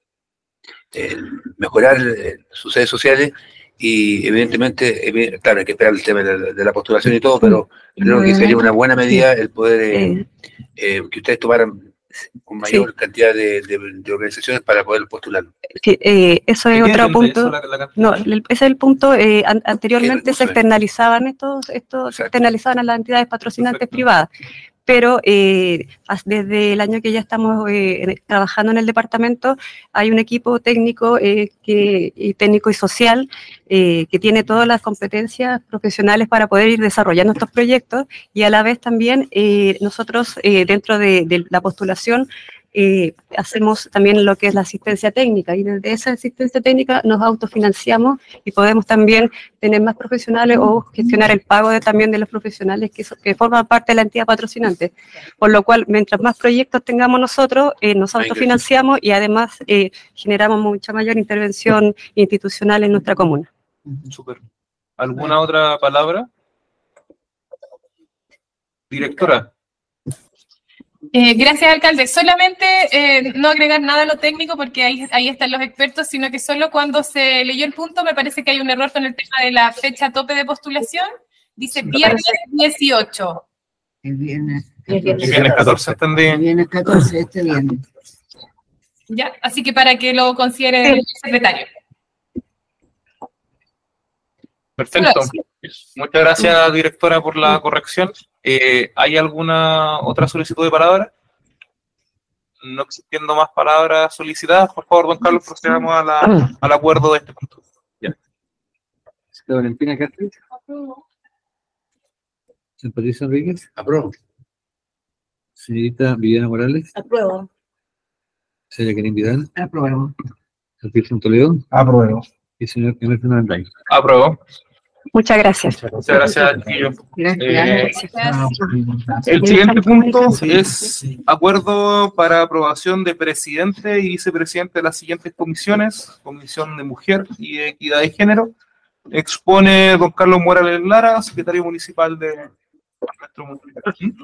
Mejorar sus sedes sociales y evidentemente, claro, hay que esperar el tema de la postulación y todo, pero creo que sería una buena medida el poder que ustedes tomaran con mayor cantidad de organizaciones para poder postular. Sí, eso es otro punto. No, ese es el punto. Anteriormente se externalizaban se externalizaban a las entidades patrocinantes privadas. Pero desde el año que ya estamos trabajando en el departamento, hay un equipo técnico, técnico y social que tiene todas las competencias profesionales para poder ir desarrollando estos proyectos, y a la vez también nosotros dentro de la postulación hacemos también lo que es la asistencia técnica, y desde esa asistencia técnica nos autofinanciamos y podemos también tener más profesionales o gestionar el pago también de los profesionales que forman parte de la entidad patrocinante. Por lo cual, mientras más proyectos tengamos nosotros, nos autofinanciamos y además generamos mucha mayor intervención institucional en nuestra comuna. Súper. ¿Alguna otra palabra? Directora. Gracias, alcalde. Solamente no agregar nada a lo técnico porque ahí están los expertos, sino que solo cuando se leyó el punto me parece que hay un error con el tema de la fecha tope de postulación. Dice viernes 18. El viernes 14, entendí. El viernes 14, este viernes. Ya, así que para que lo considere el secretario. Perfecto. Muchas gracias, directora, por la corrección. ¿Hay alguna otra solicitud de palabra? No existiendo más palabras solicitadas, por favor, don Carlos, procedamos al acuerdo de este punto. Ya. Valentina Cáceres. Señor Patricio Enríquez. Apruebo. Señorita Viviana Morales. Apruebo. Señora Karim Vidal. Apruebo. Señor Cristian Toledo. Apruebo. Y señor Emerson Anday. Apruebo. Muchas gracias. Muchas gracias, Guillo. El siguiente punto es acuerdo para aprobación de presidente y vicepresidente de las siguientes comisiones: Comisión de Mujer y Equidad de Género. Expone don Carlos Morales Lara, secretario municipal de nuestro municipio.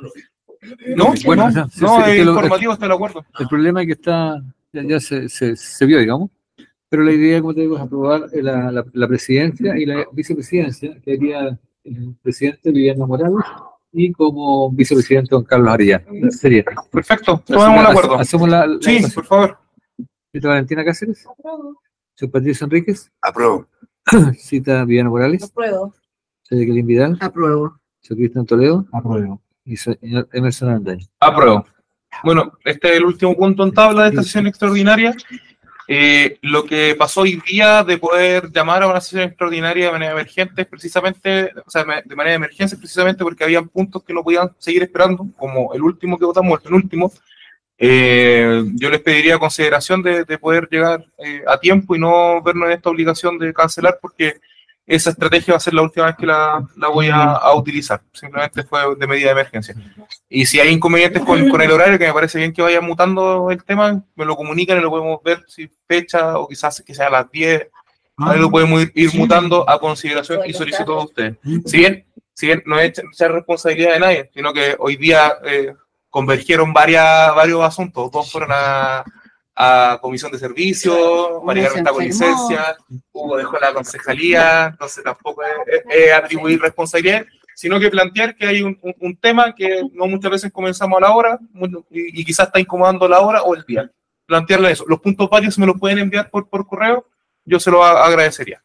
No, bueno, no, es informativo, está el acuerdo. El problema es que ya se vio, digamos. Pero la idea, como te digo, es aprobar la presidencia y la vicepresidencia, que haría el presidente Viviana Morales y como vicepresidente don Carlos Arellano. Sería. Perfecto, tomamos el acuerdo. Hacemos sí, por favor. Cita Valentina Cáceres. Señor Patricio Enríquez. Apruebo. Cita Viviana Morales. Apruebo. Señor Karim Vidal. Apruebo. Señor Cristian Toledo. Apruebo. Y señor Emerson Anday. Apruebo. Bueno, este es el último punto en tabla de esta sesión extraordinaria. Lo que pasó hoy día de poder llamar a una sesión extraordinaria de manera emergente, precisamente, o sea, de manera de emergencia, precisamente porque habían puntos que no podían seguir esperando, como el último que votamos, el penúltimo. Yo les pediría consideración de poder llegar a tiempo y no vernos en esta obligación de cancelar, porque esa estrategia va a ser la última vez que la voy a utilizar. Simplemente fue de medida de emergencia. Y si hay inconvenientes con el horario, que me parece bien que vaya mutando el tema, me lo comunican y lo podemos ver, si fecha o quizás que sea a las 10. Ahí lo podemos ir mutando a consideración y solicitud de ustedes. Si bien no es echar responsabilidad de nadie, sino que hoy día convergieron varios asuntos. Todos fueron a comisión de servicios, María Carmen está con licencia, Hugo dejó la concejalía, entonces tampoco es atribuir responsabilidad, sino que plantear que hay un tema que no muchas veces comenzamos a la hora y quizás está incomodando la hora o el día. Plantearle eso. Los puntos varios, si me los pueden enviar por correo, yo se lo agradecería.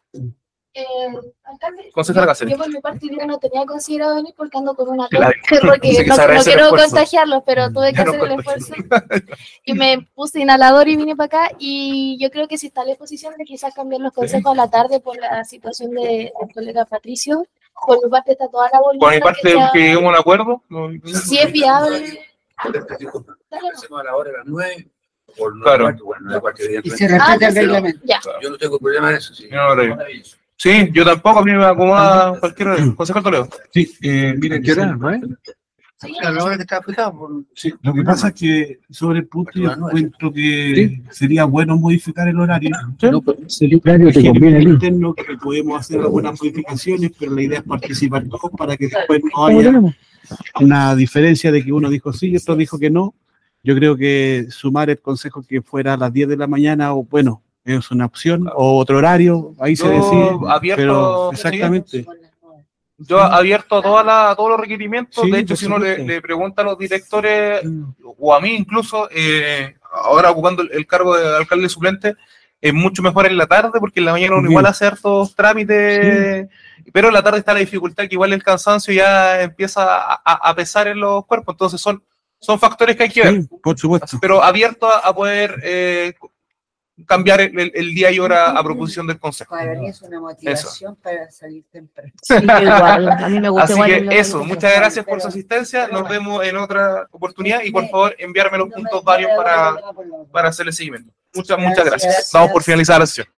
Alcalde, Concejala Cáceres. yo por mi parte no tenía considerado venir porque ando con una Claro. porque no quiero contagiarlos, pero tuve que Ya no hacer el esfuerzo y me puse inhalador y vine para acá, y yo creo que si está la disposición de quizás cambiar los consejos a la tarde por la situación del colega Patricio, por mi parte está toda la voluntad. Por mi parte, que lleguemos a un acuerdo. Si es viable. Hacemos a la hora de las 9. Claro. Y se respeta el reglamento. Yo no tengo problema en eso. Sí, sí, yo tampoco, a mí me acomoda cualquier hora. Concejal Toledo. Sí, miren, ¿qué hora? ¿No es? Sí, a la hora que está aplicado. Sí, lo que pasa es que sobre el punto yo encuentro que sería bueno modificar el horario. No, pero el horario te conviene. Interno, que podemos hacer algunas modificaciones, pero la idea es participar todos para que después no haya una diferencia de que uno dijo sí y otro dijo que no. yo creo que sumar el consejo que fuera a las 10 de la mañana, o bueno, es una opción, o otro horario, ahí se decide. Pero exactamente. Yo abierto a todos los requerimientos. Sí, de hecho, por si uno supuesto. le pregunta a los directores, o a mí incluso, ahora ocupando el cargo de alcalde suplente, es mucho mejor en la tarde, porque en la mañana uno igual hace hartos trámites, pero en la tarde está la dificultad, que igual el cansancio ya empieza a pesar en los cuerpos. Entonces son factores que hay que ver. Por supuesto. Pero abierto a poder cambiar el día y hora a proposición del consejo. Para mí es una motivación para salir temprano. Sí, igual, a mí me gusta Así igual que el eso, horario. muchas gracias por su asistencia. Nos vemos en otra oportunidad y por favor enviarme los puntos varios para hacerle seguimiento. Muchas gracias. Damos por finalizar la sesión.